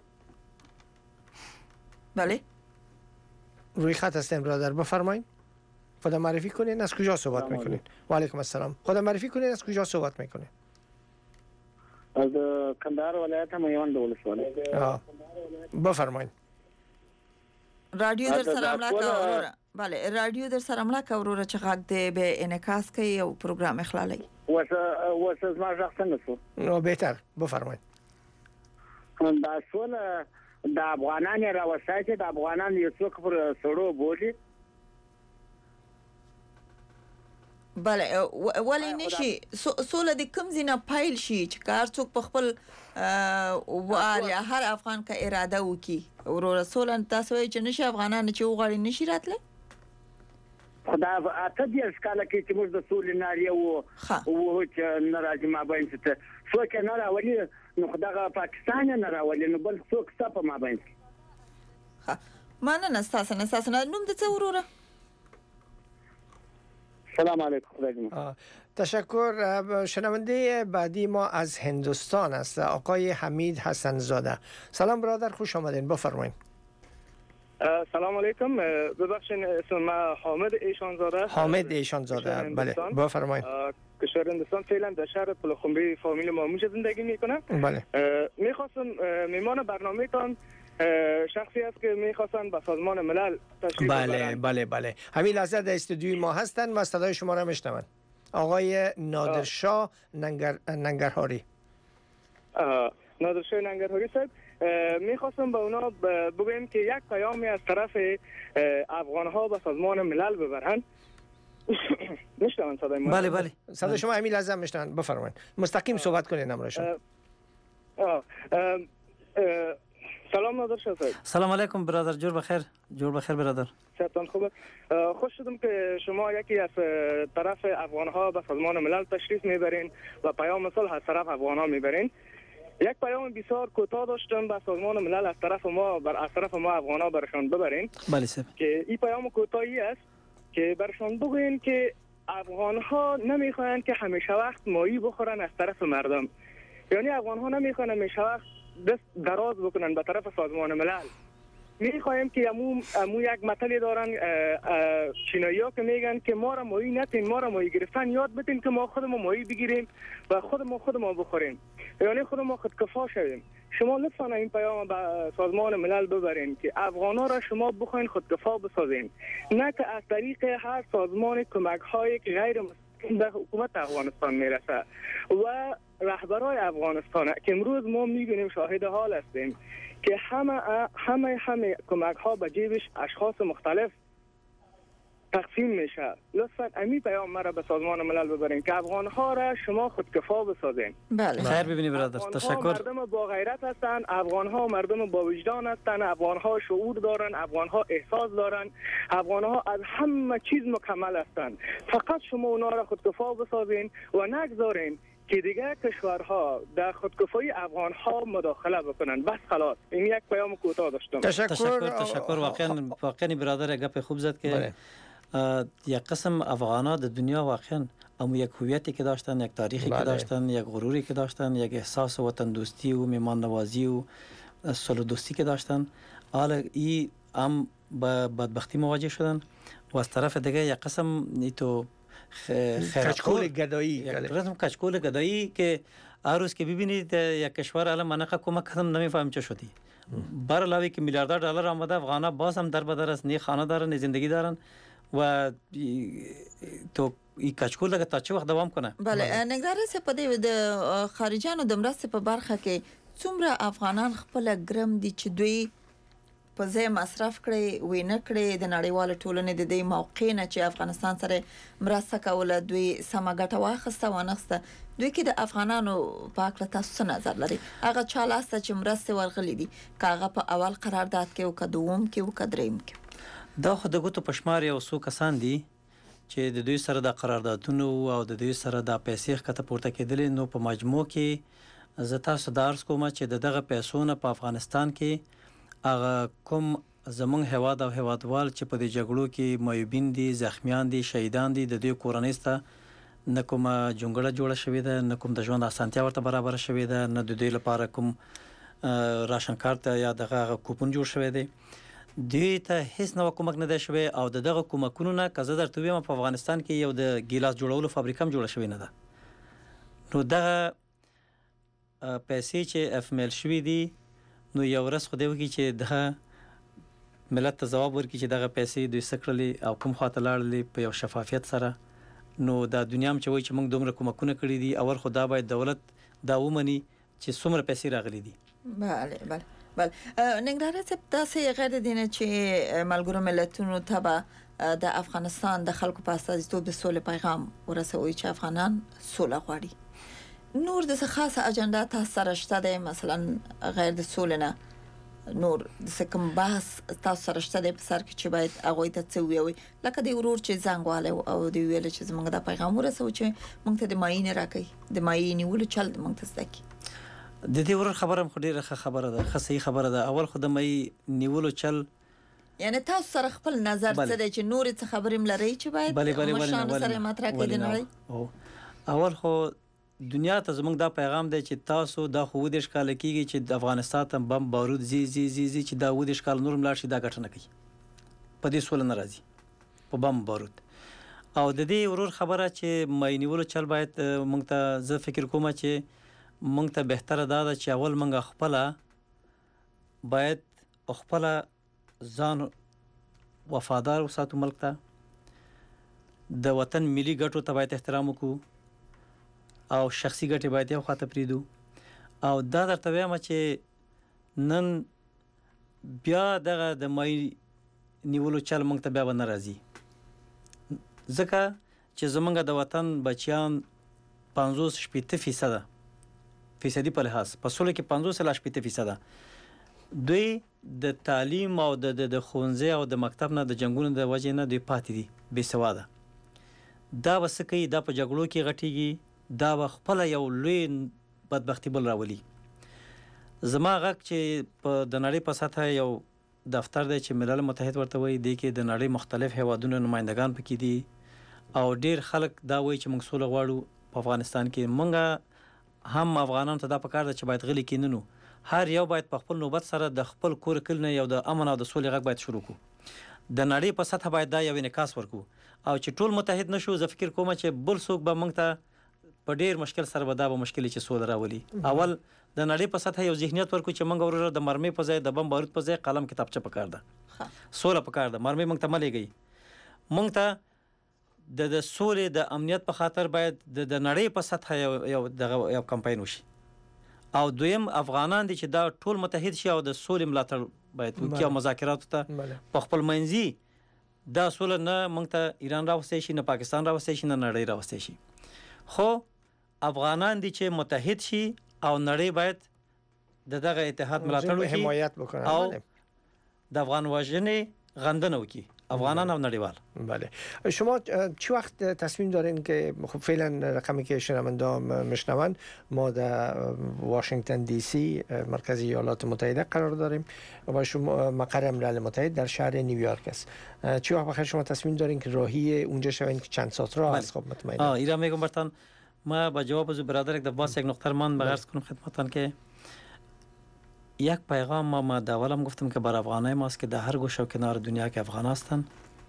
بله روی خط هستیم برادر، بفرمایید. خدا معرفی کنین، از کجا صحبت میکنین؟ و علیکم السلام. خدا معرفی کنین، از کجا صحبت میکنین؟ از کندهار ولایت میوند ولسوالی. بفرمایید. رادیو در سره مړه بله رادیو در سره مړه که وروره چې غږ دی به انعکاس کوي او پروګرام اخلالي واسه زما غږ څنګه شو نو بهتر بفرمایید. دا سوله د افغانانو راوساتي د افغانانو یو څوک پر سړو بولی بله ولی نشي سوله د کوم ځینه پایل شي چې کار څوک په خپل وار یا هر افغان کا اراده وکي وروره سوله تاسو چې نشي افغانان چې وغړي نشي راتله خدا اته دې اسکاله کې چې موږ د سولې ناریه او چې ناراضي ما باندې ته څوک نه راولي نو خدای پاکستان نه راولي نو بل څوک ستاسو ما باندې مننه تاسو نه نوم د څه وروره سلام علیکم خدای تشکر. شنونده بعدی ما از هندوستان است آقای حمید حسن زاده. سلام برادر خوش آمدین بفرمایید. سلام علیکم ببخشید اسم من حامد ایشان زاده. حامد ایشان زاده بله بفرمایید. کشور هندوستان فعلا در شهر پلخمبی فامیل ماموش زندگی میکنم. بله. میخواستم میمان برنامه‌تان شخصی است که میخواستن به سازمان ملل تشریف ببرند. بله همین لحظه در استودیوی ما هستن و صدای شما را میشنون. آقای نادرشاه ننگرهاری. نادرشاه ننگرهاری صاحب میخواستم به اونا بگویم که یک پیامی از طرف افغان ها به سازمان ملل ببرند. میشنون صدای ما؟ بله صدای شما همین لحظه میشنون بفرمایید مستقیم صحبت کنید نمرشون. سلام نادرشاه صاحب. سلام علیکم برادر جور بخیر برادر. صحتان خوبه؟ خوش شدم که شما یکی از طرف افغان ها به سازمان ملل تشریف میبرین و پیام صلح از طرف افغان ها میبرین. یک پیام بسیار کوتاه داشتم به سازمان ملل از طرف ما افغان ها برشان ببرین. بله صاحب. که این پیام کوتاهی است که برشان بگوین که افغان ها نمیخواین که همیشه وقت ماهی بخورن از طرف مردم. یعنی افغان ها نمیخواین همیشه وقت دست دراز بکنن به طرف سازمان ملل. میخوایم که امو یک مطلب دارن چینایی ها که میگن که ما را ماهی نتین، ما را ماهی گرفتن یاد بتین که ما خودمون ماهی بگیریم و خودمون بخوریم، یعنی خودمون خودکفا شویم. شما لطفا این پیام به سازمان ملل ببرین که افغانا را شما بخواین خودکفا بسازین، نه که از طریق هر سازمان کمک های که غیر مستقیم به حکومت افغانستان میرسه و رهبرای افغانستان که امروز ما میبینیم شاهد حال هستیم که همه کمک ها به جیبش اشخاص مختلف تقسیم میشه. لطفا امی پیام مرا به سازمان ملل ببرین که افغان ها را شما خودکفا بسازین. بله خیر ببینی برادر تشکر. مردم با غیرت هستن، افغان ها مردم با وجدان هستن، افغان ها شعور دارن، افغان ها احساس دارن، افغان ها از همه چیز مکمل هستن. فقط شما اونا را خودکفا بسازین و نگذارین که دیگه کشورها در خودکفایی افغان ها مداخله بکنن. بس خلاص. این یک پیام کوتاه داشتم. تشکر. واقعا برادر گپ خوب زد که یک قسم افغانا در دنیا واقعا اما یک هویتی که داشتن، یک تاریخی که داشتن، یک غروری که داشتن، یک احساس وطن دوستی و میمان نوازی و صلح دوستی که داشتن، حالا این هم به بدبختی مواجه شدن و از طرف دیگه یک قسم تو کچکول گدایی کچکول گدایی که هر روز که ببینید یک کشور الان منقه کمک کردم نمیفهم چه شدی. بر علاوه که میلیاردر دلار آمده افغانا باز هم در بدر است، نه خانه دارن نه زندگی دارن و تو این کچکول لګه تا چې وخت دوام کنه. بله نگران سه په دې د خارجانو د مرستې په برخه کې څومره افغانان خپل ګرم دي چې دوی په ځای مصرف کړي وې نه کړي د نړیوال ټولنې د دې موقع نه چې افغانستان سره مرسته کوله دوی سم ګټه واخسته ونخسته. دوی کې د افغانانو په اړه تاسو نظر لري؟ هغه چالاسته چې مرسته ورغلي دي کاغه په اول قرارداد کې او کدوم کې او کدریم کې دا خو د ګوتو پشمار یو څو کسان دي چې د دوی سره د قراردادونو او د دوی سره د پیسې کته پورته کېدل. نو په مجموع کې زه تاسو درس کوم چې دغه پیسو نه په افغانستان کې هغه کوم زمونږ هواد او هوادوال چې په دې جګړو کې معیوبین دي، زخمیان دي، شهیدان دي، د دوی کورنۍ ته نه کومه جونګړه جوړه شوې ده، نه کوم د ژوند اسانتیا ورته برابر شوې ده، نه د دوی لپاره کوم راشن کارت یا دغه کوپن جوړ شوی دی. دوی ته هیڅ نو کومک نه دی شوی او دغه کومکونو نه که زه درته وایم په افغانستان کې یو د ګیلاس جوړولو فابریکه هم جوړه شوې نه ده. نو دغه پیسې چې افمیل شوې دي نو یو ورځ خو دی وکړي چې دغه ملت ته ځواب ورکړي چې دغه پیسې دوی سکړلې او کوم خواته لاړلې په یو شفافیت سره. نو دا دنیا هم چې وایي چې موږ دومره کومکونه کړي دي، اول خو دا باید دولت دا ومني چې څومره پیسې راغلي دي. بله ننګرهار صاحب، تاسې غیر دینه چې ملګرو ملتونو ته به د افغانستان د خلکو په استازیتوب د سولې پیغام ورسوي چې افغانان سوله غواړي. نور د څه خاصه اجنډا تاسو سره شته دی؟ مثلا غیر د سولې نه نور د څه کوم بحث تاسو سره شته دی په سر کې چې باید هغوی ته څه ووایي؟ لکه د ورور چې زنګ والی او د ویل چې زموږ د پیغام ورسوي چې موږ ته د مایع نه راکوي، د مایع نیولو چل موږ ته زده کړي. د دې ورور خبره هم خو ډېره ښه خبره ده، ښه صحیح خبره ده. اول خو د مایع نیولو چل، یعنی تاسو سره خپل نظر څه دی چې نورې څه خبرې ملرئ چې باید مشرانو سره مطرح کړي د نړۍ؟ اول خو دنیا ته زموږ دا پیغام دی چې تاسو دا خو 30 کاله کېږي چې د افغانستان ته بم بارود زی چې دا 30 کال نور ملاړ شي، دا ګټه نه کوي، په دې سوله نه راځي په بم بارود. او د دې ورور خبره چې مایع نیولو چل باید موږ ته، زه فکر کوم چې موږ ته بهتره دا ده چې اول موږ خپله باید خپله ځان وفادار وساتو ملک ته، د وطن ملي ګټو ته باید احترام وکړو او شخصي ګټې باید یو خواته پریږدو. او دا درته وایم چې نن بیا دغه د مایع نیولو چل موږ ته بیا به نه راځي، ځکه چې زموږ د وطن بچیان 50-60% فیصدي په لحاظ په سوله کې 50-60% دوی د تعلیم او د ښوونځي او د مکتب نه د جنګونو د وجې نه دوی پاتې دي بې سواده. دا به څه کوي؟ دا په جګړو کې غټېږي، دا به خپله یو لوی بدبختي بل راولي. زما غږ چې په د نړۍ په سطحه یو دفتر دی چې ملل متحد ورته وایي، دی کې د نړۍ مختلف هیوادونو نمایندګان پکې دي او ډیر خلک دا وایي چې موږ سوله غواړو په افغانستان کې. موږ هم افغانانو ته دا پکار ده چې باید غلي کېننو، هر یو باید په خپل نوبت سره د خپل کور کلی نه یو د امن او د سولې غږ باید شروع کړو. د نړۍ په سطحه باید دا یو انعکاس ورکړو او چې ټول متحد نشو، زه فکر کوم چې بل څوک به موږ ته په ډیر مشکل سره به دا به مشکل چې سوله راولي. اول د نړۍ په سطحه یو ذهنیت ورکړو چې موږ ورور د مرمۍ په ځای د بم بارود په ځای قلم کتابچه پکار ده، سوله پکار ده، مرمۍ موږ ته مه لېږئ. موږ ته د سولې د امنیت په خاطر باید د نړۍ په سطحه یو کمپاین وشي. او دویم افغانان دي چې دا ټول متحد شي او د سولې ملاتړ باید وکړي او مذاکراتو ته په خپل منځي دا سوله نه موږ ته ایران راوستی شي، نه پاکستان راوستی شي، نه نړۍ راوستی شي. خو افغانان دي چې متحد شي او نړۍ باید دغه اتحاد ملاتړ وکړي، حمایت وکړي او د افغان وژنې غندنه وکړي، افغانان او نړیوال. بله. شما چه وقت تصمیم دارین که خب فعلا رقمی که شنوندگان میشنون ما در واشنگتن دی سی مرکز ایالات متحده قرار داریم و شما مقر ملل متحد در شهر نیویورک است. چه وقت بخیر شما تصمیم دارین که راهی اونجا شوین که چند ساعت راه است؟ خب مطمئن ایران میگم برتان ما با جواب از برادر یک باز یک نکته من بغرض کنم خدمتتان که یک پیغام ما داولم گفتم که بر افغانای ماست که در هر گوشه و کنار دنیا که افغان هستن،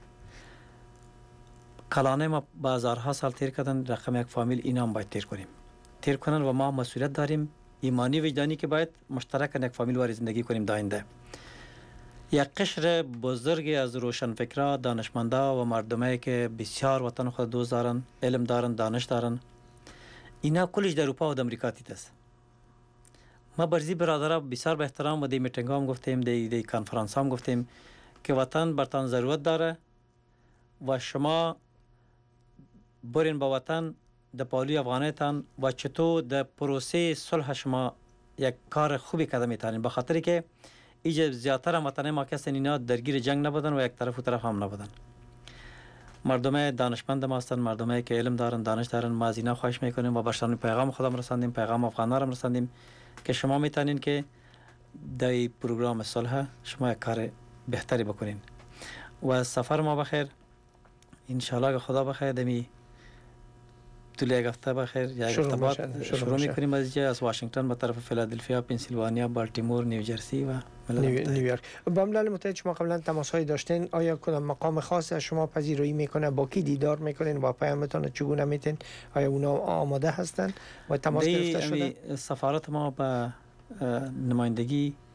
کلانه ما با هزارها سال تیر کردن، رقم یک فامیل اینا هم باید تیر کنن و ما مسئولیت داریم ایمانی وجدانی که باید مشترکاً یک فامیل واری زندگی کنیم داینده. یک قشر بزرگی از روشنفکرا، دانشمندا و مردمایی که بسیار وطن خود دوست دارن، علم دارن، دانش دارن، اینا کلش در اروپا و در امریکا تیت است. ما برزی برادرها بسیار به احترام و دی میتینگ هم گفتیم، دی کانفرانس هم گفتیم که وطن برتان ضرورت داره و شما برین با وطن د پالوی افغانیتان و چطور در پروسه صلح شما یک کار خوبی کرده میتونین، به خاطری که ایجا زیادتر هم وطنه ما کسین اینا درگیر جنگ نبودن و یک طرف و طرف هم نبودن. مردمه دانشمند ما هستند، مردمه که علم دارن، دانش دارن. ما از اینا خواهش میکنیم و برشان پیغام خودم رساندیم، پیغام افغانا را رساندیم که شما میتونین که در پروگرام صلح شما یک کار بهتری بکنین و سفر ما بخیر ان شاء الله. خدا بخیر. دمی طول یک هفته بخیر یک ارتباط شروع میکنیم از واشنگتن به طرف فیلادلفیا، پنسیلوانیا، بالتیمور، نیوجرسی و نیویورک. با ملل متحد شما قبلا تماس‌هایی داشتین؟ آیا کدام مقام خاص از شما پذیرایی میکنه؟ با کی دیدار میکنین؟ با پیامتون چگونه میتین؟ آیا اونا آماده هستن و تماس گرفته شده؟ سفارت ما با نمایندگی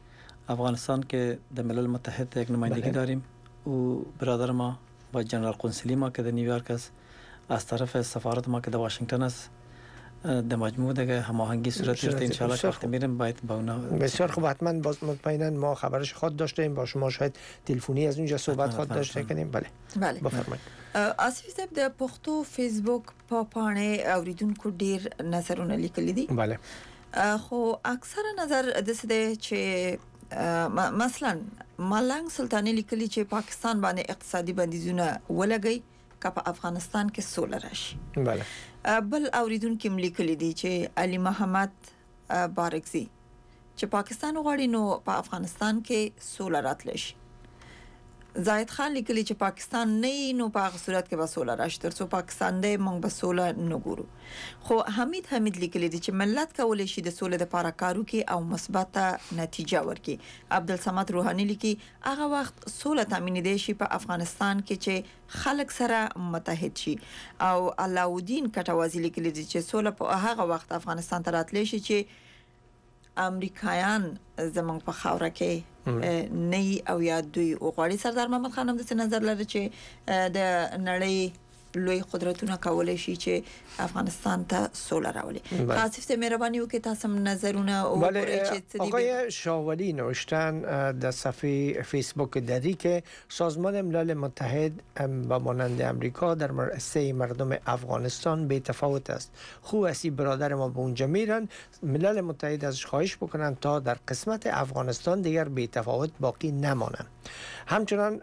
افغانستان که در ملل متحد یک نمایندگی داریم و برادر ما با جنرال قنصلی ما که در نیویورک است، از طرف سفارت ما که در واشنگتن است، در مجموع دیگه هماهنگی صورت گرفته. ان شاء الله وقتی میریم باید با اونا. بسیار خوب، حتما باز مطمئنا ما خبرش خود داشتیم، با شما شاید تلفنی از اونجا صحبت خود داشته کنیم. بله بفرمایید. آصف صاحب د پښتو فیسبوک په پاڼه اوریدونکو ډیر نظرونه لیکلي دي. بله. خو اکثره نظر د څه چې مثلا ملنګ سلطانی لیکلي چې پاکستان باندې اقتصادي بندیزونه ولګي که په افغانستان کې سوله راشي. بله. بل اوریدونکو لیکلي دي چې علي محمد بارکزي چې پاکستان غواړي نو په افغانستان کې سوله راتلی شي. زاید خان لیکلی چې پاکستان نه نو په هغه صورت کې به سوله راشي، ترڅو پاکستان دې موږ به سوله نه ګورو. خو حمید لیکلی دی چې ملت کولی شي د سولې لپاره کار وکړي او مثبته نتیجه ورکړي. عبدالصمد روحانی لیکي هغه وخت سوله تامینېدای شي په افغانستان کې چې خلک سره متحد شي. او علاودین کټوازی لیکلی دی چې سوله په هغه وخت افغانستان ته راتلی شي چې امریکایان زمونږ په خاوره کې نه او یا دوی غواړي. سردار محمد خان هم د نظر لري چې د نړۍ لوی قدرتونه کولای شي چې افغانستان ته سوله راولي. آصف ته مهرباني وکړئ تاسو هم نظرونه وګورئ چې څه دي. آقای شاولی نوشتن در صفحه فیسبوک دری که سازمان ملل متحد با مانند امریکا در مرسه مردم افغانستان بی تفاوت است. خوب است برادر ما به اونجا میرن، ملل متحد ازش خواهش بکنن تا در قسمت افغانستان دیگر بی تفاوت باقی نمانن. همچنان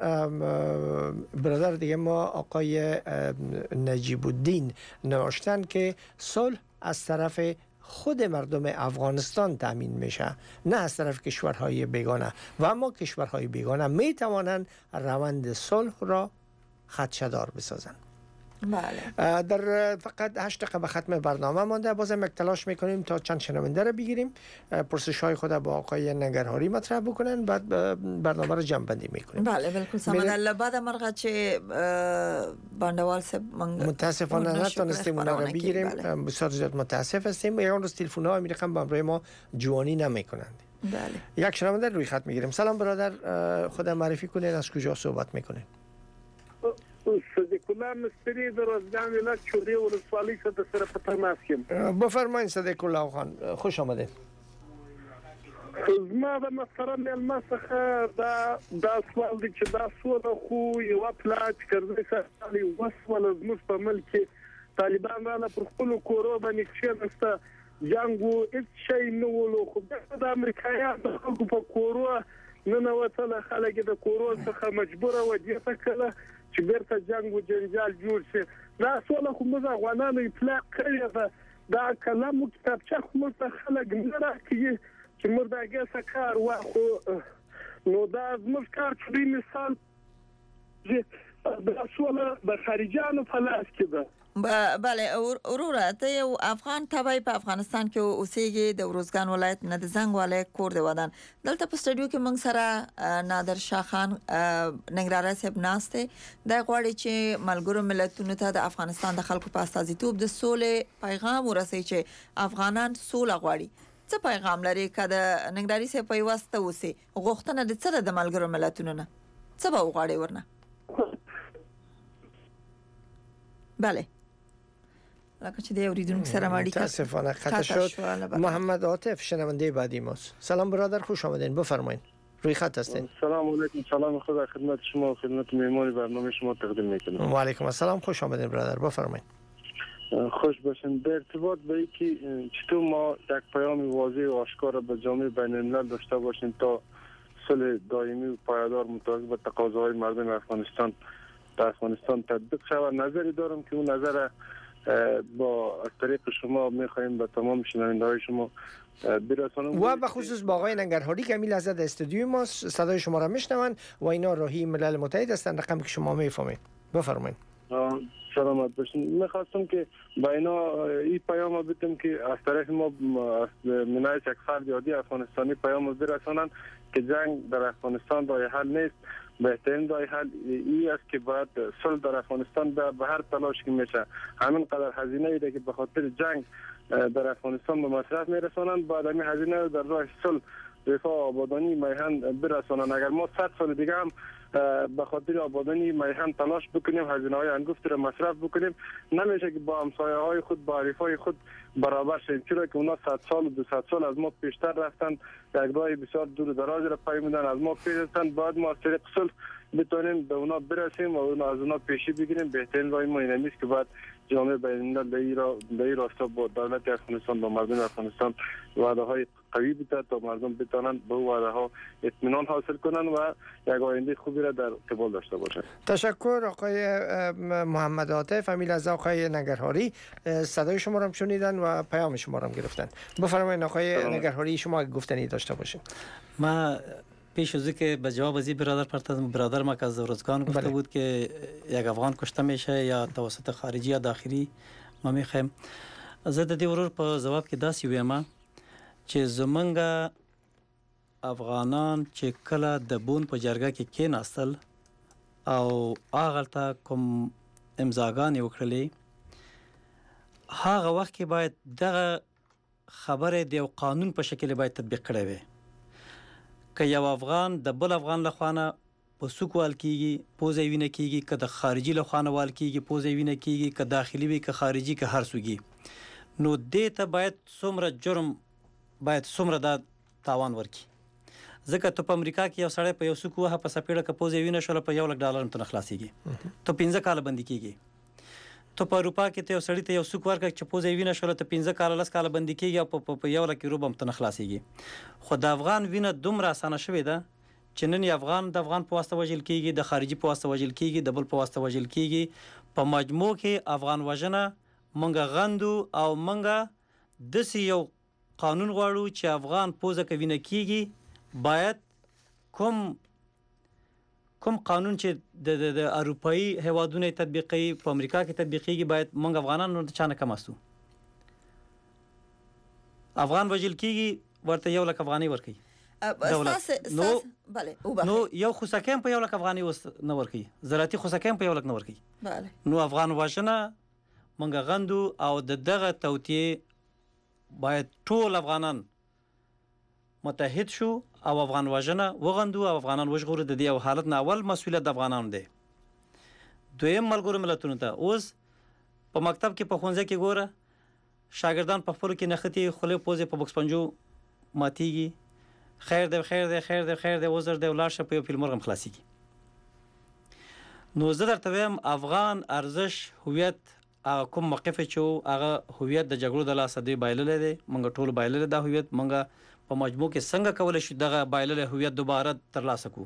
برادر دیگه ما آقای نجیب الدین نوشتن که صلح از طرف خود مردم افغانستان تامین میشه، نه از طرف کشورهای بیگانه، و اما کشورهای بیگانه می توانند روند صلح را خدشه‌دار بسازند. بله. در فقط 8 دقیقه به ختم برنامه مانده، بازم یک تلاش میکنیم تا چند شنونده را بگیریم، پرسش های خود با آقای نگرهاری مطرح بکنن، بعد برنامه را جمع بندی میکنیم. بله بالکل سامان الله. بعد مرغه چې باندوال صاحب متاسفانه نتونستیم اونا را بگیریم. بسیار زیاد متاسف هستیم. یه روز تلفن ها می رقم با امروی ما جوانی نمیکنند. بله. یک شنونده روی خط میگیریم. سلام برادر، خود معرفی کنید، از کجا صحبت میکنید؟ صدیق الله مستری در روزگان ولایت چوری ولسوالی څخه سره په تماس یم. بفرمایید صدیق الله خان، خوش آمدید. زما د محترم مېلمه څخه دا سوال دی چې دا سوله خو یوه پلا چې کرزی سرحالي وسوله زموږ په ملک کې طالبان راله پر خپلو کورو باندې کښېنسته، جنګ و هېڅ شی نه ولو، خو بېرته د امریکایان د خلکو په کورو ننوتله، خلک یې د کورو څخه مجبوره وه دې ته کله چې بیرته جنگ و جنجال جوړ شي. دا سوله خو موږ افغانانو اطلاق کړې ده، دا قلم و کتابچه خو موږ ته خلک نه راکوي چې موږ د هغې څه کار واخلو. نو دا زموږ کار چې دوی مثال دا سوله د خارجیانو په لاس کې ده. بله وروره، ته یو افغان تبعی په افغانستان کې اوسېږي، د ارزګان ولایت نه د زنګ ولایت کور دی ودان. دلته په سټډیو کې موږ سره نادر شاه خان ننګرهاری صاحب ناست دی. دا غواړي چې ملګرو ملتونو ته د افغانستان د خلکو په استازیتوب د سولې پیغام ورسوي چې افغانان سوله غواړي. څه پیغام لري که د ننګرهاری صاحب په واسطه اوسي؟ غوښتنه د څه د ملګرو ملتونو نه څه به وغواړي ورنه؟ بله لکه چې د اوریدونکو سره ماړی متاسفانه قطع شد. محمد عاطف شنونده بعدی ماست. سلام برادر، خوش آمدین، بفرمایید، روی خط هستین. سلام علیکم. سلام خدا خدمت شما و خدمت مهمان برنامه شما تقدیم میکنم. و علیکم السلام، خوش آمدین برادر، بفرمایید. خوش باشین. به ارتباط به اینکه چطور ما یک پیام واضح و آشکار به جامعه بین الملل داشته باشیم تا صلح دائمی و پایدار مطابق به تقاضاهای مردم افغانستان در افغانستان تطبیق شود، نظری دارم که اون نظر با از طریق شما میخواهیم به تمام شنونده‌های شما برسانم. و به خصوص با آقای ننگرهاری که همین لحظه در استودیوی ما صدای شما را میشنون و اینا راهی ملل متحد هستند، رقمی که شما میفهمید. بفرمایید. سلامت باشین. میخواستم که با اینا این پیام بدم که از طرف ما از منای یک فرد عادی افغانستانی پیام برسانند که جنگ در افغانستان راه حل نیست. بهترین راه حل این است که باید صلح در افغانستان به هر تلاش که میشه، همین قدر هزینه ایده که به خاطر جنگ در افغانستان به مصرف میرسانند، باید همین هزینه در راه صلح رفاه آبادانی میهن برسانند. اگر ما 100 سال دیگه هم به خاطر آبادانی میهن تلاش بکنیم، هزینه های انگفت را مصرف بکنیم، نمیشه که با همسایه های خود با حریفای خود برابر شیم، چرا که اونا 100 سال و 200 سال از ما پیشتر رفتن، یک راه بسیار دور و دراز را پی میدن، از ما پیش رفتن. باید ما از طریق صلح بتونیم به اونا برسیم و از اونا پیشی بگیریم. بهترین راه ما این است که باید جامعه بین‌المللی در این راستا با دولت افغانستان، با مردم افغانستان وعده های قوی بده تا مردم بتونن به وعده ها اطمینان حاصل کنن و یک آینده خوبی را در قبال داشته باشند. تشکر آقای محمد عاطف. امیل از آقای نگرهاری صدای شما را شنیدن و پیام شما را گرفتن. بفرمایید آقای نگرهاری، شما گفتنی داشته باشید. ما پیش از که به جواب از برادر ما که از روزگان گفته بود که یک افغان کشته میشه یا توسط خارجی یا داخلی، ما میخوایم زه د دې ورور په جواب کې داسې ویم چې زمونږ افغانان چې کله د بون په جرګه کې کېناستل او هغلته کوم امضاګانې وکړلې، هغه وخت کې باید دغه خبره د یو قانون په شکل باید تطبیق کړی وي. که یو افغان د بل افغان لخوانه په سوک وال کیږي، پوزه وینه کیږي، که د خارجي لخوانه وال کیږي، پوزه وینه کیږي، که داخلي وي که خارجي که هر سوګي، نو دې ته باید څومره جرم باید څومره دا تاوان ورکړي. ځکه ته په امریکا کې یو سړی په یو سوک وهه په سپېړه که پوزه وینه شوله په $1,00,000 ته نه خلاصېږي، ته 15 کاله بندي کیږي. ته په اروپا کې ته یو سړي ته یو سوک ورکړه چې پوزه وینه شوله ته 15 کاله 10 کاله بندي کیږي او په €1,00,000 هم ته نه خلاصېږي. خو د افغان وینه دومره اسانه شوې ده چې نن افغان د افغان په واسطه وژل کیږي، د خارجي په واسطه وژل کیږي، د بل په واسطه وژل کیږي. په مجموع کې افغان وژنه منګه غندو او منګه داسې یو قانون غواړو چې افغان پوزه که وینه کیږي باید کوم قانون چې د اروپایي هیوادونو تطبیقي په امریکا کې تطبیقيږي باید موږ افغانان نور چا نه کم استو. افغان وژل کیږي ورته $1,00,000 افغاني ورکړي نو یو خوسکیم په $1,00,000 افغاني نه ورکړي، زراعتي خوسکیم په $1,00,000 نه ورکړي. نو افغان وژنه موږ غندو او دغه توطیه باید ټول افغانان متحد شو او افغان وژنه وغندو او افغانان وژغورو. د دې یو حالت نه اول مسؤلیت د افغانانو دی. دویم ملګرو ملتونو ته اوس په مکتب کې په ښوونځي کې ګوره شاګردان په خپلو کې نښتي خولې پوزې په بکس پنجو ماتیږي، خیر دی خیر دی خیر دی خیر دی وزر دی ولاړ شه په یو فیلمرغ هم خلاصیږي. نو زه درته وایم افغان ارزش هویت هغه کوم موقف چې هغه هویت د جګړو د لاسه دی بایللی دی، موږ ټول بایللی دا هویت. موږ په مجموع کې څنګه کولی شو دغه بایللی هویت دوباره ترلاسه کړو؟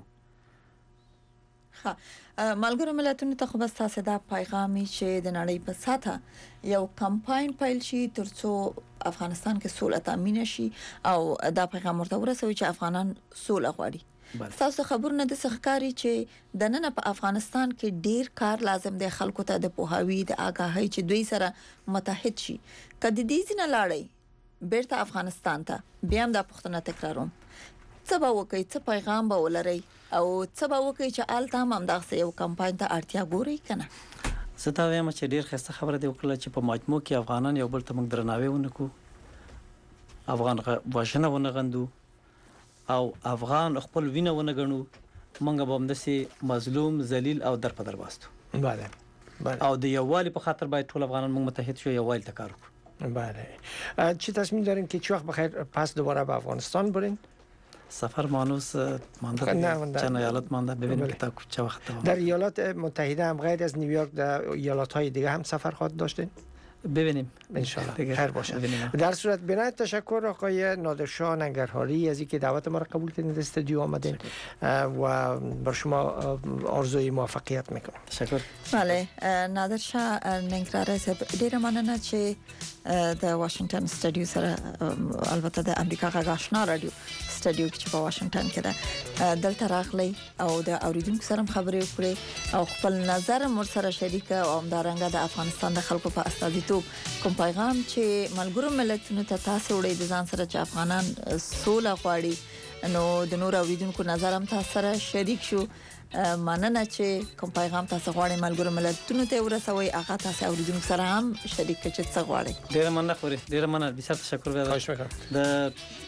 ملګرو ملتونو ته خو بس تاسو دا پیغامي چې د نړۍ په ساته یو کمپاین پیل شي ترڅو افغانستان کې سوله تامین شي او دا پیغام ورته ورسوي چې افغانان سوله غواړي. تاسو خبرونه د ښکاری چې د نن په افغانستان کې ډیر کار لازم دی، خلکو ته د پوهاوی د آگاهی چې دوی سره متحد شي. کله دې ځنه لاړی بیرته افغانستان ته بیا هم دا پښتنه تکراروم، څه به وکړي، څه پیغام به ولري او څه به وکړي چې آلته هم دغه یو کمپاین ته اړتیا ګوري کنه؟ زه دا وایم چې ډیر ښه خبره دی وکړه چې په مجموع کې افغانان یو بل ته موږ درناوی ونکړو، افغان وژنه ونه غندو او افغان خپل وینه ونه غنو، موږ به هم داسې مظلوم ذلیل او در په در باستو. بله او د یووالي په خاطر باید ټول افغانان موږ متحد شو، یووالي ته کار وکړو. بله. چی تصمیم دارین که چی وقت بخیر پس دوباره به افغانستان برین؟ سفر مانوس مانده چند ایالت مانده، ببینیم که تا چه وقت در ایالات متحده هم غیر از نیویورک در ایالات های دیگه هم سفر خواهد داشتین؟ ببینیم ان شاء الله خیر باشه. در صورت بنایت تشکر آقای نادرشاه ننگرهاری از اینکه دعوت ما را قبول کردید استودیو آمدین و بر شما آرزوی موفقیت میکنم. تشکر. بله نادرشاه ننگرهاری صاحب ډیره مننه چې د واشنگټن استودیو سره البته د امریکا غږ آشنا رادیو استودیو چې په واشنگټن کې ده دلته راغلی او د اوریدونکو سره خبرې وکړي او خپل نظر مر سره شریک او همدارنګه د افغانستان د خلکو په استازیتوب کوم پیغام چې ملګرو ملتونو ته تاسو وړي د ځان سره چې افغانان سوله غواړي نو د نور اوریدونکو نظر هم تاسو سره شریک شو. مننه چې کوم پیغام تاسو غواړئ ملګرو ملتونو ته ورسوي هغه تاسو اوریدونکو سره هم شریک کړئ چې څه غواړئ. ډیر مننه خوري، ډیر مننه، بسیار تشکر. خواهش می‌کنم. د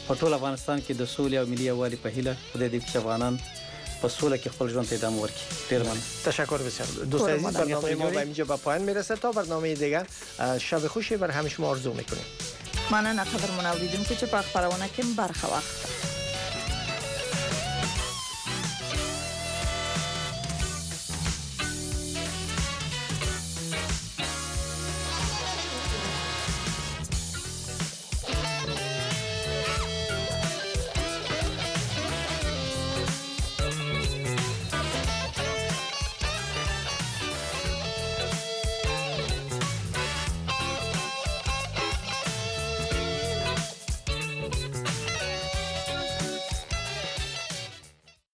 په ټول افغانستان کې د سولې او ملي یووالي په هیله خدای دې چې افغانان په سوله کې خپل ژوند ته ادامه ورکړي. ډیر مننه. تشکر بسیار. دوستان عزیز، برنامه ما به اینجا به پایان میرسه. تا برنامه دیگه شب خوشی بر همه شما آرزو میکنیم. مننه قدرمن اوریدونکو چې په خبرونه کې برخه واخیسته.